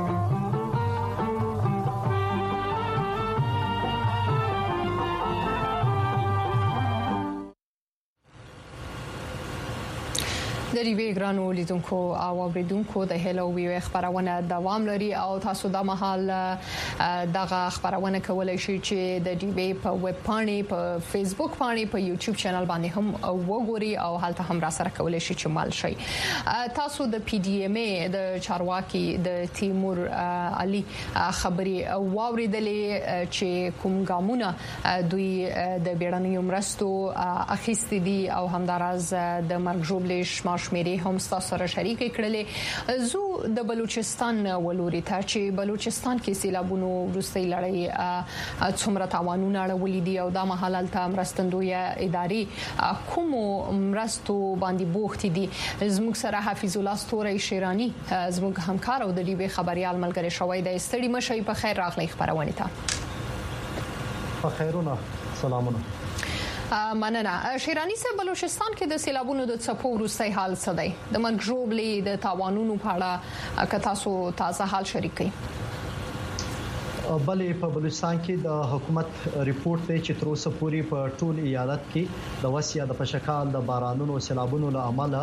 د ریوی ګرانو لیدونکو او اوریدونکو د هلو وی خبرونه دوام لري او تاسو د محل دغه خبرونه کولای شئ چې د ریوی په ویب پاڼې په فیسبوک پاڼې په یوټیوب چینل باندې هم وګورئ او هلته هم را سره کولای شئ چې مال شئ تاسو د پی ډی ایم د چارواکي د تیمور علي خبري واوریدلې چې کوم ګامونه دوی د بیړنیو مرستو اخیستي دي او همدارز د مرګ ژوبلې شمیرې هم سره شریک کړلې زو د بلوچستان ولوري ته چې بلوچستان کې سیلابونو وروستي لړۍ څومره تاوانونه اړولې دي او د محلل ته مرستندوی ادارې کوم مرستو باندې بوخت دي زموږ سره حفیظ الله ستوري شیرانی زموږ همکار او د ریوی خبريال ملګری شوی د استړي مشي په خیر راغلی خبرونه ته په خیرونه سلامونه مننه شیرانی صاحب بلوچستان کې د سیلابونو د څپو وروستي حال څه دی د مرګ ژوبلې د تاوانونو په اړه که تاسو تازه حال شریک کړئ بلې په بلوچستان کې د حکومت ریپورت دی چې تر اوسه پورې په ټول ایالت کې د وسیا د پشکال د بارانونو سیلابونو له امله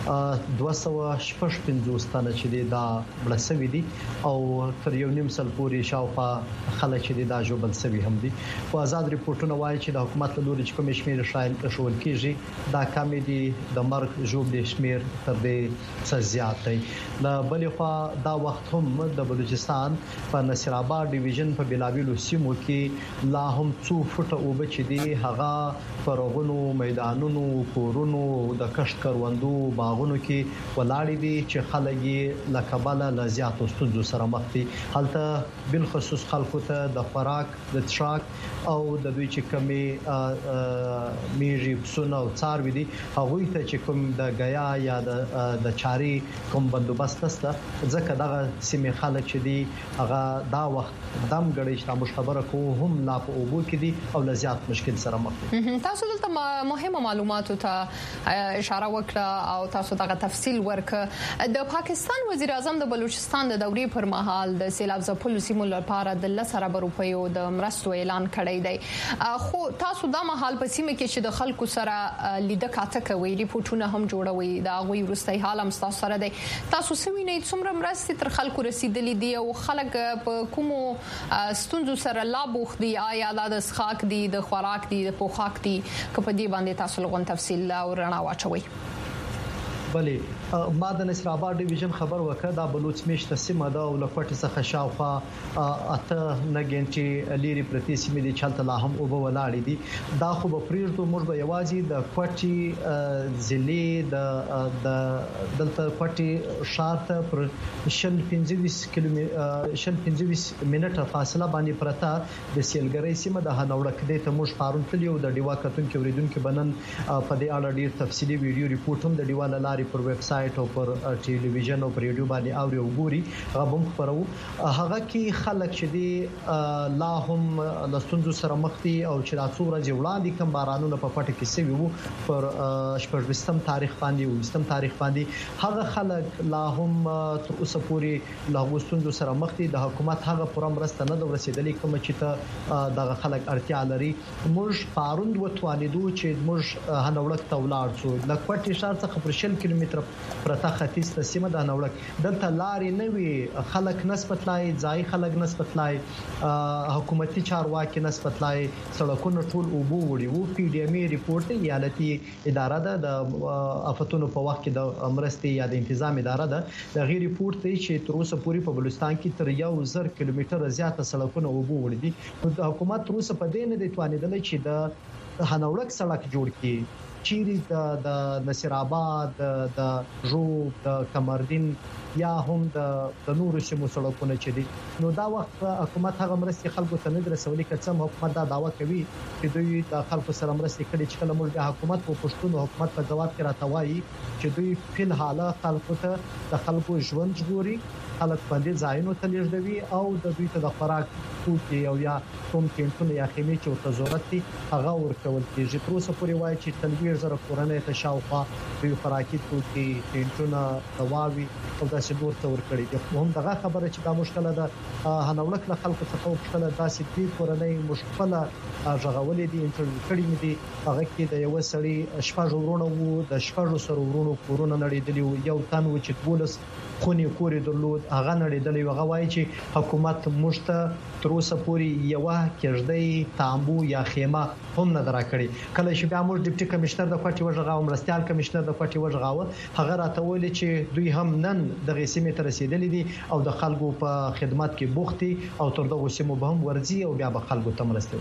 255 تنه چې دا بلسوي دي او تر یو نیم سل پورې شاوخوا خلک چې دا جوړل سوي هم دي. په آزاد ریپورتونه وایي چې د حکومت له لوري چې کوم شمیر شایل شول کېږي دا کم دي د مرګ جوړ شمیر تر دې څه زیات دی. له بلې خوا دا وخت هم د بلوچستان په نصر آباد ډیویژن په بلاویلو سیمو کې لا هم څو فټه اوبه چې دي هغه پرغونو میدانونو کورونو د کشت کروندو باغونو کې ولاړې دي چې خلک لکباله لزیاتو ستونزو سره مخ دي. هلته بل خصوص خلکو ته د خوراک د تشاک او د دوی چې کمی میږي پسونه او څاروي دي هغه ته چې کوم د غیا یا د چاري کوم بندوبست نشته ځکه دغه سیمه خلک چې دي هغه دا وخت دم غړي چې موږ خبره کوو هم لا په اوبو کې دي او لزیات مشکل سره مخ دي. تاسو دلته مهمه معلوماتو ته اشاره وکړه او تاسو دغه تفصیل ورکړه. د پاکستان وزیر اعظم د بلوچستان د دورې پر مهال د سیلاب ځپلو سیمو لپاره د 10 ارب روپیو د مرستو اعلان کړی دی. خو تاسو دا مهال په سیمه کې چې د خلکو سره لیده کاته کوي ریپورتونه هم جوړوي دا غوي ورستي حال هم تاسو سره دی. تاسو سوي نه څومره مرستې تر خلکو رسیدلې دي او خلک په کومو ستونزو سره لا بوخ دي آیا د اسخاک دي د خوراک دي د پوخاک دي کپه دي باندې تاسو لغون تفصیل او رڼا واچوي. بلې ما د نصر آباد ډیویژن خبر وکړه دا بلوچ میشته سیمه ده او لکوټي څخه شاوخوا اته نګنټي ليري پرتی سیمه دي چلته لا هم او ولاړې دي. دا خو په پریرتو موږ به یوازې د کوټي ضلع د دلته کوټي شارته پر 25 منټه فاصله باندې پرتا د سیلګری سیمه د هنوړک دې ته موږ پارون تلیو د ډیوا کتونکو اوریدونکو بنن په دې اړه ډیر تفصیلی ویډیو ریپورت هم د ډیوا لاري پر ویب سټ او پر ټلویزیون او پر یوټیوب باندې اوري او ګوري هغه هم خبرو هغه کې خلک چې دي لا هم لستونزو سره مخ دي او چې راتو ورځ وړاندې کوم بارانونه په پټ کې سوي وو پر 18 تاریخ باندې او 20 تاریخ باندې هغه خلک لا هم تر اوسه پورې لا لستونزو سره مخ دي. د حکومت هغه پروګرام رسته نه ورسېدلې کوم چې ته دغه خلک اړتیا لري. موږ پاروند وتوانیدو چې موږ هنوړک تولاړ شو لکوټي شار څخه پر 100 کیلومتر پرته ختیځ ته سیمه د هنوړک دلته لارې نه وي خلک نسبتلای ځای خلک نسبتلای حکومتي چارواکي نسبتلای سړکونه ټول اوبو وړي وو. پی ډی ام ای ریپورت ایالتي اداره ده د افتونو په وخت کې د امرستي یا د تنظیم اداره ده د غیر ریپورت چې تر اوسه پورې په بلوچستان کې تر 1000 کیلومتر زیاته سړکونه اوبو وړي دي. حکومت تر اوسه په دې نه دی توانیدل چې د هنوړک سړک جوړ کړي چیرې د نصر آباد د روب د کمردین یا هم د نورو سیمو سړکونه چې دي نو دا وخت حکومت هغه مرستې خلکو ته نه درسولي کڅم حکومت دا داوا کوي چې دوی د خلکو سره مرستې کړي چې کله موږ د حکومت په پښتون حکومت په جواب کې راټوي چې دوی په حال خلکو ته د خلکو ژوند ژغوري خلک باندې ځایونو ته لیږدوي او د دوی ته د خوراک توکي او یا کوم کینټونه یا خیمه چې ورته ضرورت دي هغه ورکول کېږي. تر اوسه پورې وایي چې تلویر زره کورنۍ ته شاوخوا دوی خوراکي توکي کینټونه دواوي او داسې نور ته ورکړي دي. هم دغه خبره چې دا مشکله ده هنوړک له خلکو څخه مشکله داسې دي کورنۍ مشکله ژغولې دي انټرویو کړي دي هغه کې د یو سړي شپږ ورونه وو د شپږ سره ورونو کورونه نړیدلی یو تن و چې 12 خونی کورې درلود هغه نړیدلی هغه وایي چې حکومت مشته تر اوسه پورې یو کېږدی تامبو یا خیمه هم نه درکړي. کله چې بیا موږ ډیپټي کمشنر د کوټي وژغاو مرستيال کمشنر د کوټي وژغاو هغه راته ویل چې دوی هم نن د غسیمه تر رسیدلې دي او د خلکو په خدمت کې بوختي او تر دغه سیمو به هم ورځي او بیا به خلکو ته مرسته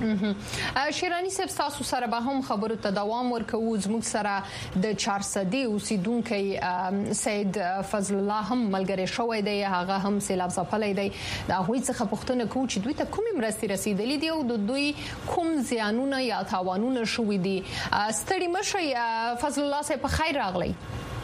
شیرانی صاحب تاسو سره به هم خبرو ته دوام ورکوو. زموږ سره د 400 اوسیدونکو سید فضل الله هم ملګری شوی دی هغه هم سیلاب ځپلې دی دا هوی څخه پښتنه کوم چې دوی ته کومې مرستې رسیدلې دي او د دوی کوم زیانونه یا تاوانونه شوې دي. ستړي مشه فضل الله صاحب په خیر راغلی.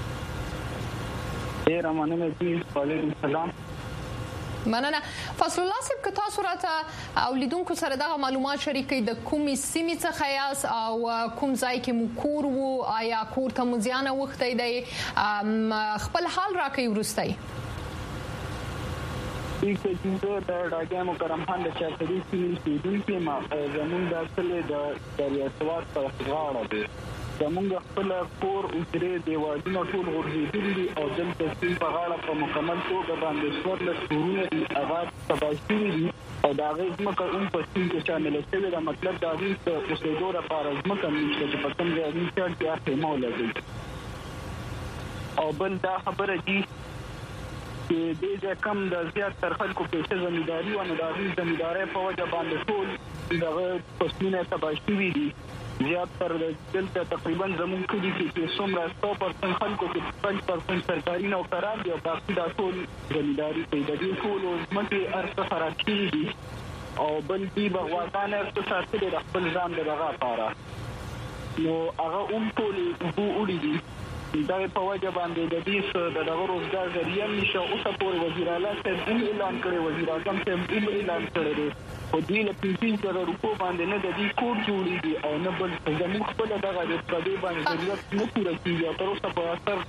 مننه وعلیکم السلام. مننه فضل الله صاحب که تاسو راته اولیدونکو سره دغه معلومات شریکې د کومې سیمې څخه یاست او کوم ځای کې مو کور وو آیا کور ته مو زیان اوښتی دی خپل حال راکړئ وروستی. چې د راګامو کرمخان د چاپېری سیمې کې ما زمون د اصل د ریاست په غاړه دی زمونږ خپل کور اوسره دیوالونه ټول غورځېدلي دي او دلته سیمې په غاړه په مکمل توګه باندې څوارلس کورونه دي هغه تباه شوي دي او د هغې ځمکه هم په سیمې کې شامله شوې ده مطلب د هغې د اوسېدو لپاره ځمکه نشته چې په کوم ځای هغې ته اړتیا خیمه ولګوي او بل دا خبره دي چې د کم د زیات تر خلکو پیسې زمینداری او د هغې زمینداری په وجه باندې ټول دغه فصلونه تباه شوي دي زیات تر دلته تقریبا زموږ کلي کې چې څومره 100% خلکو کې 5% سرکاري نوکران دي او باقي دا ټول زمینداری کوي د دې ټولو ځمکې هر څه خراب کړي دي او بل دي بغواګان هر څه ساتلي د خپل ځان د دغه لپاره نو هغه هم ټول اوبه وړي دي دا په وجه باندې د دې د دغه روزګار ذریعہ نشه اوسه پورې وزیر اعلی صاحب هم اعلان کړی وزیر اعظم صاحب هم اعلان کړی دی او دې له 15,000 روپو باندې نه د دې کور جوړیږي او نه بل زموږ خپل دغه د پردې باندې ضرورت نه پوره کیږي او تر اوسه په اثر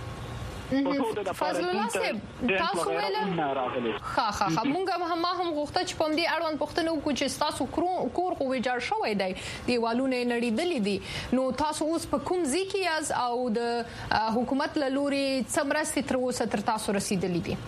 فضل الله صاحب تاسو ویل ها مونږ هم غوښته چې په دې اړوند پوښتنه وکړو چې تاسو کور خو ویجاړ شوی دی دیوالونه نړیدلې دي نو تاسو اوس په کوم ځای کې یاز او د حکومت له لوري څه مرستې تر اوسه تر تاسو رسیدلې دي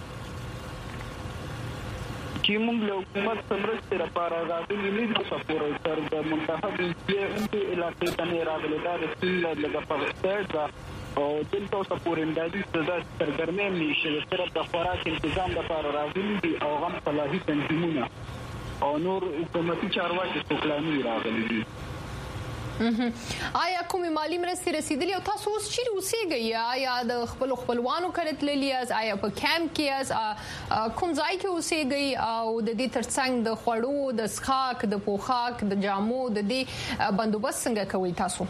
چې موږ له حکومت سمرستې لپاره راغلي نه دي سپورټ تر د منتخب یې علاقې ته نه راغلي دا د سیمه لږه په وسټ او دلته سپورټ اندازي د سرګرمۍ نشي صرف د خوراک تنظیم لپاره راغلي دي او غم صلاحي تنظیمونه او نور حکومتي چارواکي څوکلاني راغلي دي آیا کومې مالی مرستې رسیدلې او تاسو اوس چیرې اوسېږئ آیا د خپلوانو کره تللي یاست آیا په کیمپ کې یاست کوم ځای کې اوسېږئ او د دې ترڅنګ د خوړو د څښاک د پوښاک د جامو د دې بندوبست څنګه کوئ تاسو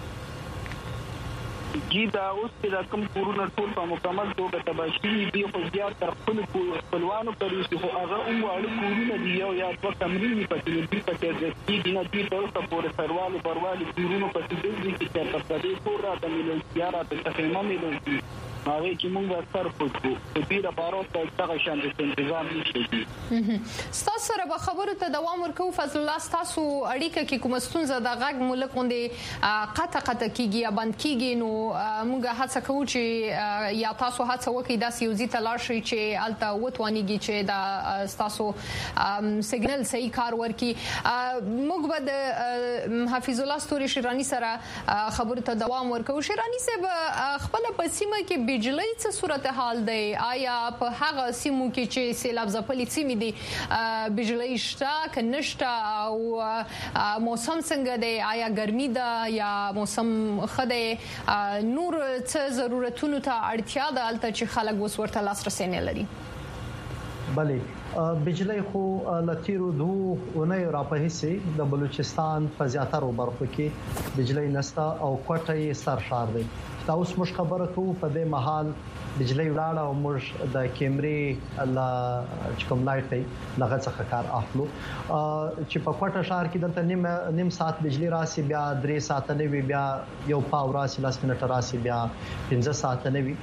جی دا اوس د کوم کورونه ټول په مکمل توګه تباه شوي دي خو زیات تر خپلوانو پورې چې خو هغه هم واړه کورونه دي یو یا دوه کمرې دي په کې چې نه دي تر اوسه پورې سروالو پروالو کورونو په دې کې چې په دې کور راته ملي سیاره په خیمه ملي هغه چې موږ اکثر پوښتو په دې لپاره چې څنګه شان د تنظیم نشي تاسو سره به خبرو ته دوام ورکو فضل الله تاسو اړیکه کې کوم ستونزه د غږ ملک غوندي قطه کیږي یا بند کیږي نو موږ هڅه کوو چې یا تاسو هڅه وکړئ د سیوزي تلار شي چې الته وټوانیږي چې دا تاسو سیګنل صحیح کار ورکي موږ به د حفیظ الله ستوري شیرانی سره خبرو ته دوام ورکو شیرانی صاحب خپل پسیمه کې بجلی څه صورتحال دی آیا په هغه سیمو کې چې سیلاب ځپلې سیمې دي بجلی شته که نشته او موسم څنګه دی آیا ګرمي ده یا موسم ښه دی نور څه ضرورتونو ته اړتیا ده هلته چې خلک اوس ورته لاسرسی نه لري بله بجلی خو لتیرو دو اونۍ راپهیسي د بلوچستان په زیاتره برخو کې بجلی نسته او کوټه سرشار دی دا اوس مش خبره کوو په دې محل بجلی ولاړه او موږ د کیمرې لا چکم لایټ دی لغه څخه کار اخلو چې په کوټه شهر کې دلته نیم ساعت بجلی راسي بیا 3 ساعت نه وي بیا یو پاو راسي 10 منټه راسي بیا 15 ساعت نه وي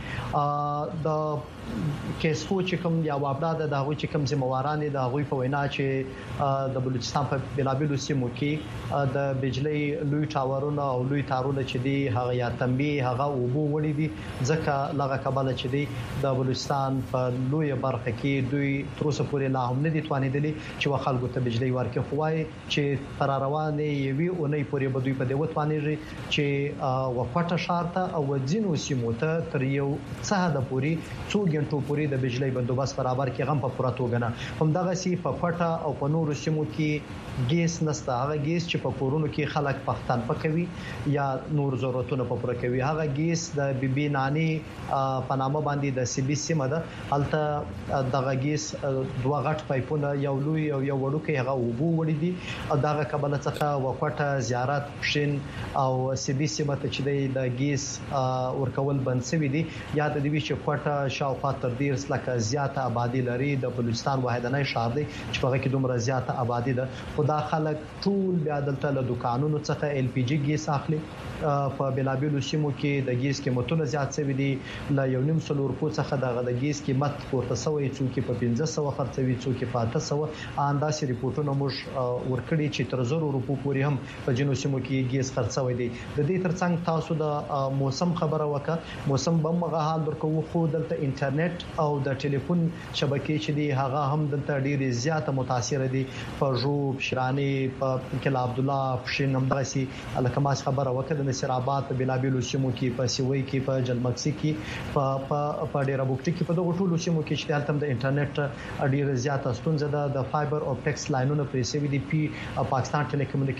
د کیسو چې کوم یا وابدا د هغوی چې کوم ذمہواران دي د هغوی په وینا چې د بلوچستان په بلابلو سیمو کې د بجلی لوی ټاورونه او لوی تارونه چې دي هغه یا تنبي هغه وبو وړي دي ځکه لغه کبل چې دي د بلوچستان په لوی برخه کې دوی تر اوسه پورې لا هم نه دي توانیدلي چې خلکو ته بجلی ورکړي خوای چې تر روانه یوي اونۍ پورې به دوی په دې وتوانیږي چې وفټه شارته او ځینو سیمو ته تر یو څه حد پورې څو ګنټو پورې د بجلی بندوبست برابر کې غم په پوره توګه نه هم دغه سی په فټه او په نورو سیمو کې ګیس نسته هغه ګیس چې په کورونو کې خلک پختن پکوي یا نور ضرورتونه په پوره کوي هغه ګیس د بیبي نانی په نامه باندې د سی بي سیمه ده الته دغه ګیس دوه غټ پایپونه یو لوی او یو وړوکی هغه وبو وړي دي او دغه کبل څخه وکټه زیارت شین او سی بي سیمه ته چې د ګیس ورکول بند شوی دي یا د دې چې کوټه شاوخوا تر 10 لکه زیاته آبادی لري د بلوچستان واحدنۍ شهر دی چې په هغه کې دومره زیاته آبادی ده خدا خلک ټول بیا دلته له دکانونو څخه ال پی جی ګیس اخلي په بلابلو سیمو کې د ګیس قیمتونه زیات شوي دي ل 1.5 روپو څخه د ګیس قیمت پورته شوی څوک په 1500 خرڅوي څوک په 800 انداسې ریپورتونه موږ ورکړي چې تر 100 روپو پورې هم په جنو سیمو کې ګیس خرڅوي دي د دې ترڅنګ تاسو د موسم خبره وکړه موسم بمغه حال درکو خو دلته انټرنیټ او د ټلیفون شبکې چې دي هغه هم دلته ډېر زیات متاثر دي په جوب شرانی په کلا عبد الله پښین همداسي الکماس خبره وکړه د نصر آباد په بلابلو سیمو کې په سیوي کې په جلمکسي کې په ډیره بوکټي کې په دغه ټولو سیمو کې چې دلته د انټرنیټ ډېر زیات ستونزه ده د فایبر اپټکس لاینونو پرې سوي دي پاکستان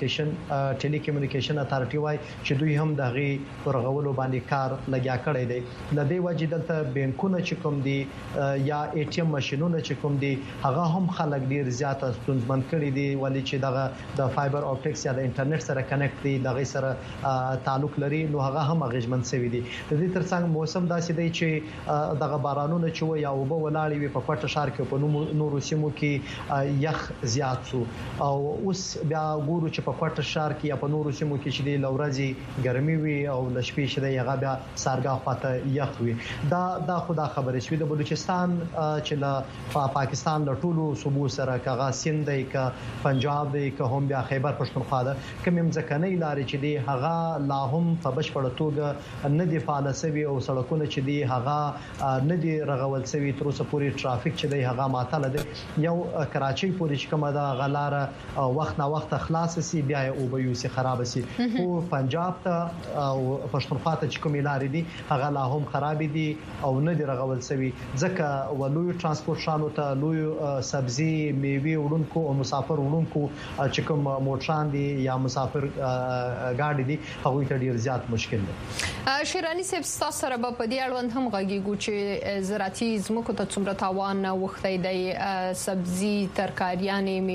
ټیلیکومونیکیشن اتارټي وايي چې دوی هم د غي پرغولو باندې کار لګیا کړی دی لدې وجې دلته بانکونه چې کوم دي یا ای ټی ایم ماشينونه چې کوم دي هغه هم خلک ډیر زیات ستونزمن کړي دي ولې چې دغه د فایبر اپټکس یا د انټرنیټ سره کنیکټ دي دغه سره تعلق لري نو هغه هم غژمن شوی دي د دې ترڅنګ موسم داسې دی چې دغه بارانونه چې یا وبو ولاړی وي په کوټه شهر کې په نورو سیمو کې یخ زیات شو او اوس بیا ګورو چې په کوټه شهر کې یا په نورو سیمو کې چې د لورځي ګرمي وي او د شپې شته هغه بیا سارګه خواته یخ وي دا خدا خبره شوې د بلوچستان چې له پاکستان له ټولو صوبو سره کغه سند دی ک پنجاب دی ک هم بیا خیبر پښتونخوا ده کوم ځکهنۍ لارې چې دی هغه لا هم په بشپړه توګه نه دی فعال شوی او سړکونه چې دی هغه نه دی رغول شوی تر اوسه پورې ټرافیک چې دی هغه معطل دی یو کراچۍ پورې چې کومه دا غلاره وخت نه وخت خلاص سي بیا او به یو سي خراب سي خو پنجاب ته او پښتونخوا ته چې کومې لارې دي هغه لا هم خراب دي او نه دی رغول شوی ځکه ولوی ترانسپورت شانو ته لوی سبزي میوه وړونکو او مسافر وړونکو چې کوم موټران دي یا مسافر ګاډي دي هغه ته ډیر زیات مشکل دی شیرانی صاحب تاسو سره په دې اړوند هم غږیږو چې زراعتي زموږ ته څومره تاوان وختي دی سبزي ترکاریانې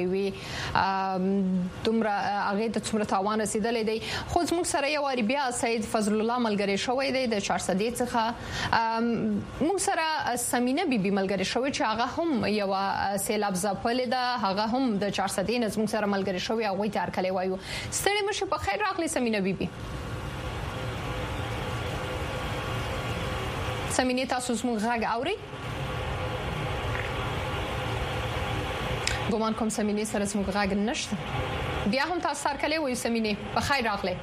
میوه دومره هغه ته څومره تاوان رسیدلې دی خو زموږ سره یو بیا سید فضل الله ملګری شوی دی د 400 څخه موږ سره سمینه بیبي ملګری شوی چې هغه هم یو سیلاب ځپل ده هغه هم د 400 نظم سره ملګری شوی هغه تیار کړی وایو ستړي مشه په خیر راغلی سمینه بیبي سمینه تاسو زموږ غږ اوري ګومان کوم سمینه سره زموږ غږ نشته بیا هم تاسو سره کله وایو سمینه په خیر راغلی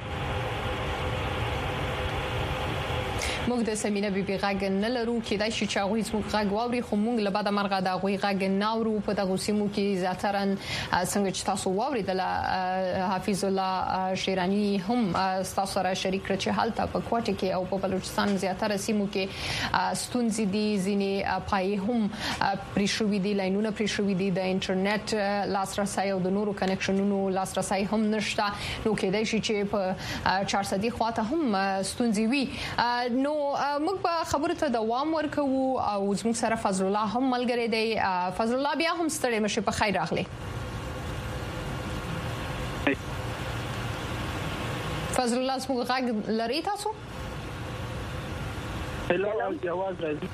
موږ د سمینه بیبي غږ نه لرو کېدای شي چې هغه زموږ غږ واوري خو موږ له بعده مرغه د هغه غږ نه اورو په دغه سیمو کې زیاتره څنګه چې تاسو واوري د حافظ الله شیرانی هم تاسو سره شریک کړ چې حالت په کوټه کې او په بلوچستان زیاتره سیمو کې ستونزې دي ځینې پای هم پریشوي دي لاینونه پریشوي دي د انټرنیټ لاسرسي او د نورو کنکشنونو لاسرسي هم نشته نو کېدای شي چې په 400 خواته هم ستونزې وي نو موږ په خبرو ته دوام ورکو او زموږ سره فضل الله هم ملګری دی فضل الله بیا هم ستړي مشه په خیر راغلی فضل الله زموږ غږ لري تاسو هلو جواز راځي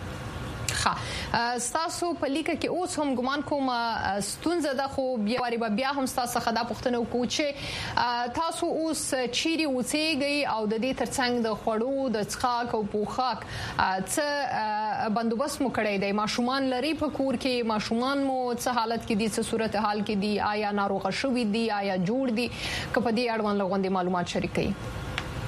تاسو په لیکه کې اوس هم ګمان کوم ستونزه ده خو بیا هم تاسو خدا پښتنو کو چې تاسو اوس چيري اوسېږئ او د دې ترڅنګ د خړو د څخاک او پوخاک څه بندوبست مو کړی دی ماشومان لري په کور کې ماشومان مو څه حالت کې دي څه صورت حال کې دي آیا ناروغ شوي دي آیا جوړ دي که په دې اړوند لغوندي معلومات شریک کړئ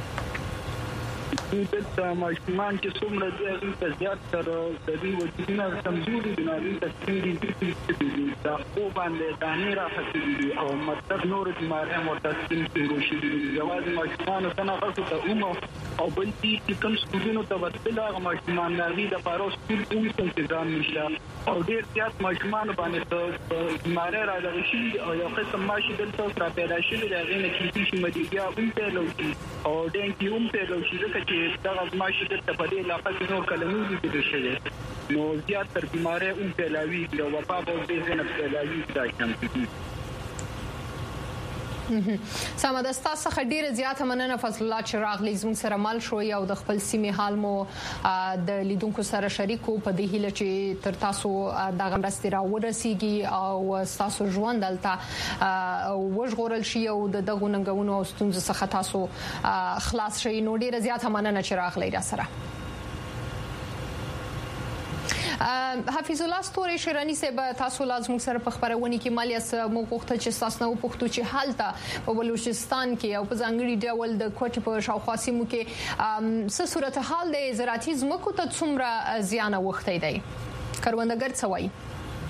د ماشومان چې څومره دي هغه ته زیات تر د دې وجودونه کمزوري دي نو د تسلیمي دا خو باندې دانې راځي او مطلب نور بیمارۍ مرتبطین شروع شي دي جواز ماشومان ته نه غوښته او بل چې کوم سکولونو ته ورتل هغه ماشومان ناوی د پاروس سکول هم تنظیم نشي او ډیر زیات ماشومان باندې بیمارۍ راځي شي او یو قسم ماشي دلته را پیدا شي د غینه کې چې مدیګیا هم په لوي او دنګي هم په لوي چې دا ماشي د تپدې علاقې کې نور کلمې دي شي نو زیات تر بیمارۍ هم پیلاوي او وبا به دې نه پیلاوي دا کوم سمدستا څخه ډیره زیاته مننه فضل الله چراغ لیزون سره مل شو او د خپل سیمه حال مو د لیدونکو سره شریکو په دې هیله چې تر تاسو د غمرستي را ورسیږي او تاسو ژوند دلته وژغورل شي او د دغه ننګونو او ستونزو څخه تاسو خلاص شئ. نو ډیره زیاته مننه چراغ لري سره. حفیظ الله ستوري شیرانی صاحب تاسو لازم سره په خبرونه کې مالیاس مو غوښتل چې تاسو نو پښتو چې حالت په بلوچستان کې او په ځانګړي ډول د کوټ په شاوخوا سیمو کې څه صورت حال د زراعتي زمکو ته څومره زیان وخته دی کروندګر څه وایي؟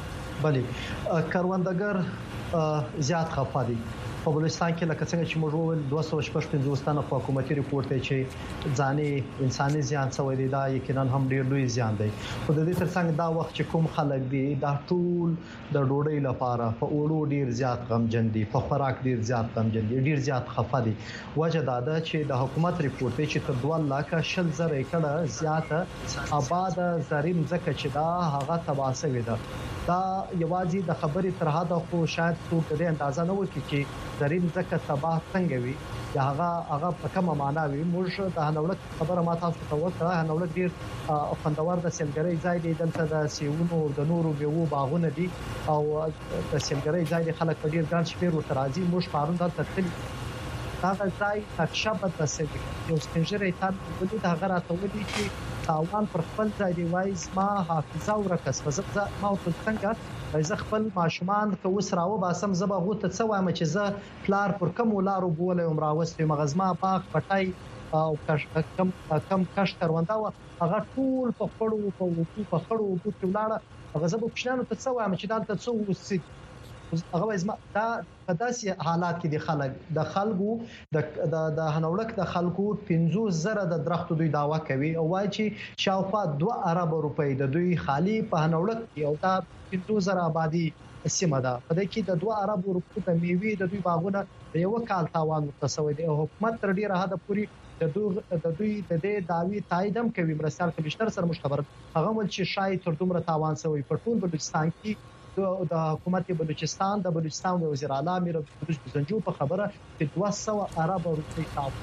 بله کروندګر زیات خفه دي په بلوچستان کې لکه څنګه چې موږ وویل 255 تنه په حکومتي ریپورت دی چې ځاني انساني زیان څوي دی دا یقینا هم ډیر لوی زیان دی. خو د دې ترڅنګ دا وخت چې کوم خلک دي دا ټول د ډوډۍ لپاره په اوړو ډیر زیات غمجن دي په خوراک ډیر زیات غمجن دي ډیر زیات خفه دي. وجه دا ده چې د حکومت ریپورت دی چې تر 2,20,000 ایکړه زیاته آباد زرین ځکه چې دا هغه تباسوي ده. دا یوازې د خبرې تر حد خو شاید څوک دې اندازه نه وکړي چې زرین ځکه تباه څنګه وي یا هغه په کومه معنا وي. موږ د هنولک خبره ما تاسو ته وکړه. هنولک ډیر خوندور د سیلګرۍ ځای دی دلته د سیونو د نورو میوو باغونه دي او د سیلګرۍ ځای دی خلک په ډیر ګڼ شمېر ورته راځي. موږ پرون دلته تللی دا ځای تکشبه د سیلګرۍ یو سپینجرې تان ولې د هغه راټولې چې تاوان پر خپل ځای دی وایي ما حافظه ورکس فزه ما ته څنګه زه خپل ماشومان که اوس راو باسم زبا غوته څه وایم چې زه پلار پر کوم لارو بولم راوستې مغزما باغ پټای او کم کش کروندا هغه ټول په خړو په ولاړه هغه زبا پښنانو ته څه وایم چې دا ته څه وسی هغه زما دا په داسې حالات کې د خلکو د هنولک د خلکو 15,000 د درختو دوی داوا کوي او وايي چې شاوخوا 2 ارب روپۍ د دوی خالی په هنولک یو تا 15,000 آبادی سیمه ده. په دې کې د 2 ارب روپۍ د میوې د دوی باغونه د یو کال تاوان متصوي دي. حکومت تر ډیره حد پورې د دوی د دې داوی تایید هم کوي. مرستيال کمشنر سره مشخبر هغه ول چې شاید تر دومره تاوان شوی په ټول بلوچستان کې د حکومت بلوچستان د بلوچستان وزیر اعلی امیر عبدالقدوس بزنجو په خبره چې 200 ارب روپۍ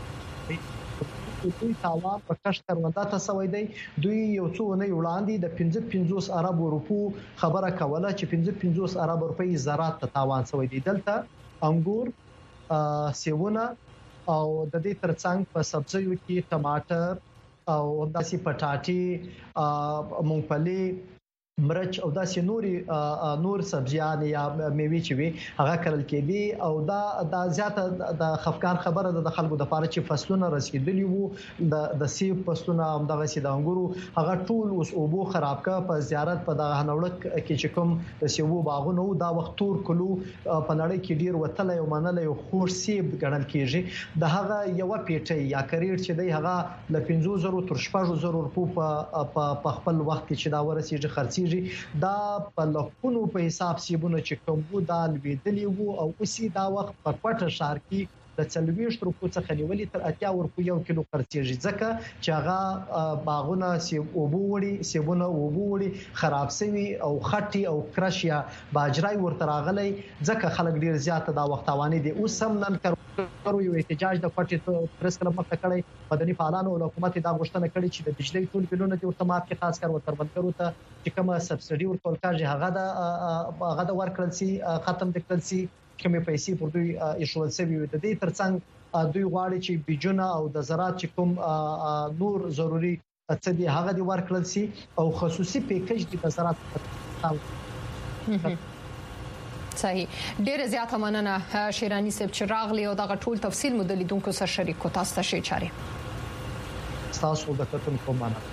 تاوان په کشت کروندا ته سوی دی. دوی یو څو نه وړاندې د 55 ارب روپو خبره کوله چې 55 ارب روپۍ زراعت ته تاوان سوی دی. دلته انګور سیونه او د دې ترڅنګ په سبزیو کې ټماټر او داسې پټاټي مونږفلي مرچ او داسې نور سبزیان یا میوې چې وي هغه کرل کېدي او دا زیاته د خفقان خبره د خلکو د پاره چې فصلونه رسیدلی وو د سیب فصلونه هم دغه سي د انګورو هغه ټول اوس اوبو خراب کا په زیارت په دغه هنولک کې چې کوم د سیبو باغونه دا وخت تور کلو په نړۍ کې ډیر وتل او منل یو خوش سیب ګڼل کېږي. د هغه یو پیټي یا کریډ چې دی هغه ل 50,000 تر 60,000 روپو په خپل وخت کې دا ورسیږي خرڅي دا په لکونو په حساب سیبونه چې کومو دا لویدلی وو او اوسې دا وخت په کوټه شهر کې د 40 روپو څخه نیولې تر 80 روپو یو کیلو خرڅېږي ځکه چې هغه باغونه سیبونه وګوري خراب شوی او خټي او کرشیا باجرای ورته راغلي ځکه خلک ډیر زیات دا وخت اواني دي. اوس هم نن کارو یو احتجاج د کوټې پریس کلب مخ ته کړی مدني فعالانو او حکومت دا غوښتنه کړې چې د بجلی ټول بلونه د ورتمات کې خاص کار وتربندګرو ته چې کومه سبسيډي ورکول کاږي هغه د ورکړل سي ختم دکړل سي کومې پیسې پر دوی ایشول سوي د دې ترڅنګ دوی غواړي چې بجونه او د زراعت چې کوم نور ضروري څه دي هغه د ورکړل سي او خصوصي پیکیج د زراعت صحیح. ډیره زیاته مننه شیرانی صاحب چې راغلی او دا ټول تفصیل مو د لیدونکو سره شریک کو. تاسو ته شي چاري تاسو د کتونکو مننه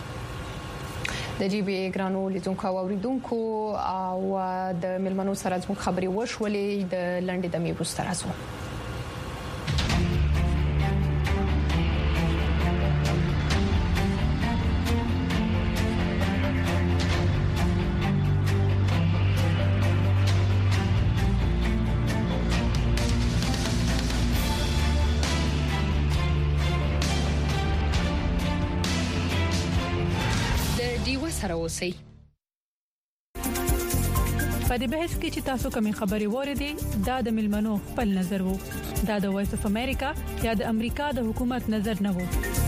د جی بي ګرانو لیدونکو او اوریدونکو او د ملمنو سره زموږ خبري وشولې د لنډې د میبوستر ازو. په دې بحث کې چې تاسو کومې خبرې وریدي دا د ملمنو خپل نظر وو دا د وایس اف امریکا یا د امریکا د حکومت نظر نه وو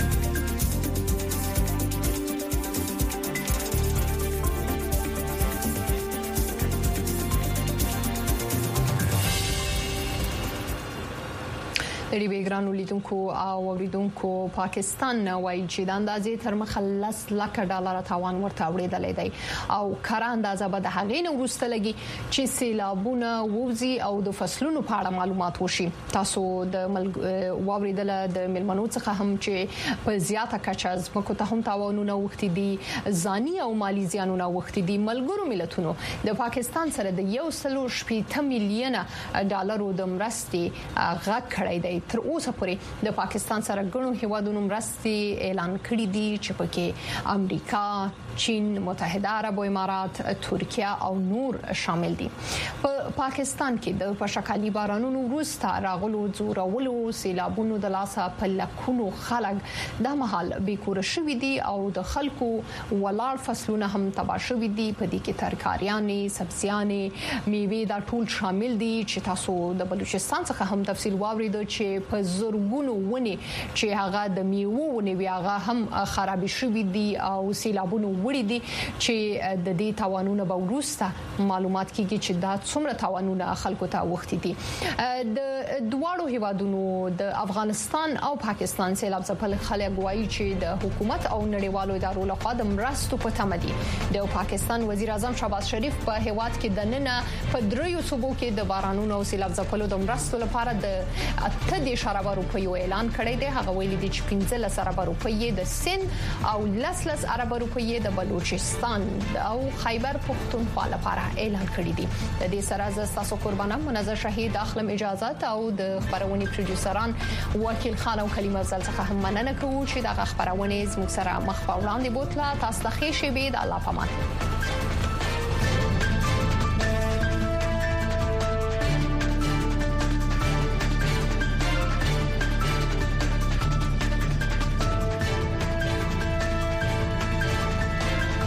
د بیګرانو لیدونکو او اوریدونکو پاکستان وایي چې د اندازې تر مخلص لک ډالر تاوان ورته وړاندې دی او کار اندازه به د هغې نو ورسته لګي چې سیلابونه ووزي او د فصلونو په اړه معلومات وشي تاسو د واوریدل د ملمنو څخه هم چې په زیاته کچه ځمکو ته هم تاوانونه وختي دي ځاني او مالی زیانونه وختي دي ملګرو ملتونو د پاکستان سره د 1.8 میلیونه ډالرو د مرستې غږ کړی دی تر اوسه پورې د پاکستان سره ګڼو هیوادونو مرستې اعلان کړې دي چې پکې امریکا چین متحده عرب امارات ترکیه او نور شامل دي په پاکستان کې د پشکالي بارانونو وروسته راغلو زورولو سیلابونو د لاسه په لکونو خلک د مهال بیکور شوي دي او د خلکو ولار فصلونه هم تباه شوي دي په دې کې ترکاریانې سبزیانې میوې دا ټول شامل دي چې تاسو د بلوچستان څخه هم تفصیل واوریدو چې په زورګونو ونی چې هغه د میوو ونی هغه هم خراب شوي دي او سیلابونو وړي دي چې د دې توانونه به ورسته معلومات کیږي چې دا څومره توانونه خلکو ته وختي دي د دواړو هیوادونو د افغانستان او پاکستان سیلاب ځپل خلک وایي چې د حکومت او نړیوالو ادارو لخوا د مرستو په تمه دي د پاکستان وزیر اعظم شهباز شریف په هیواد کې د نن په دریو صوبو کې د بارانونو او سیلاب ځپلو د مرستو لپاره د 10 روپیو اعلان کړی دی هغه ویلي دي چې 15 ارب روپۍ د سند او 10 ارب روپۍ د بلوچستان او خیبر پختونخوا لپاره اعلان کړی دي د دې سره تاسو قربانم منظر شهید اخلم اجازه او د خبرونې پروډوسران وکیل خان او کلمه زل څخه هم مننه کوو چې دا خبرونه زموږ سره مخ په وړاندې بوتله تاسو ته ښه شي به د الله پامان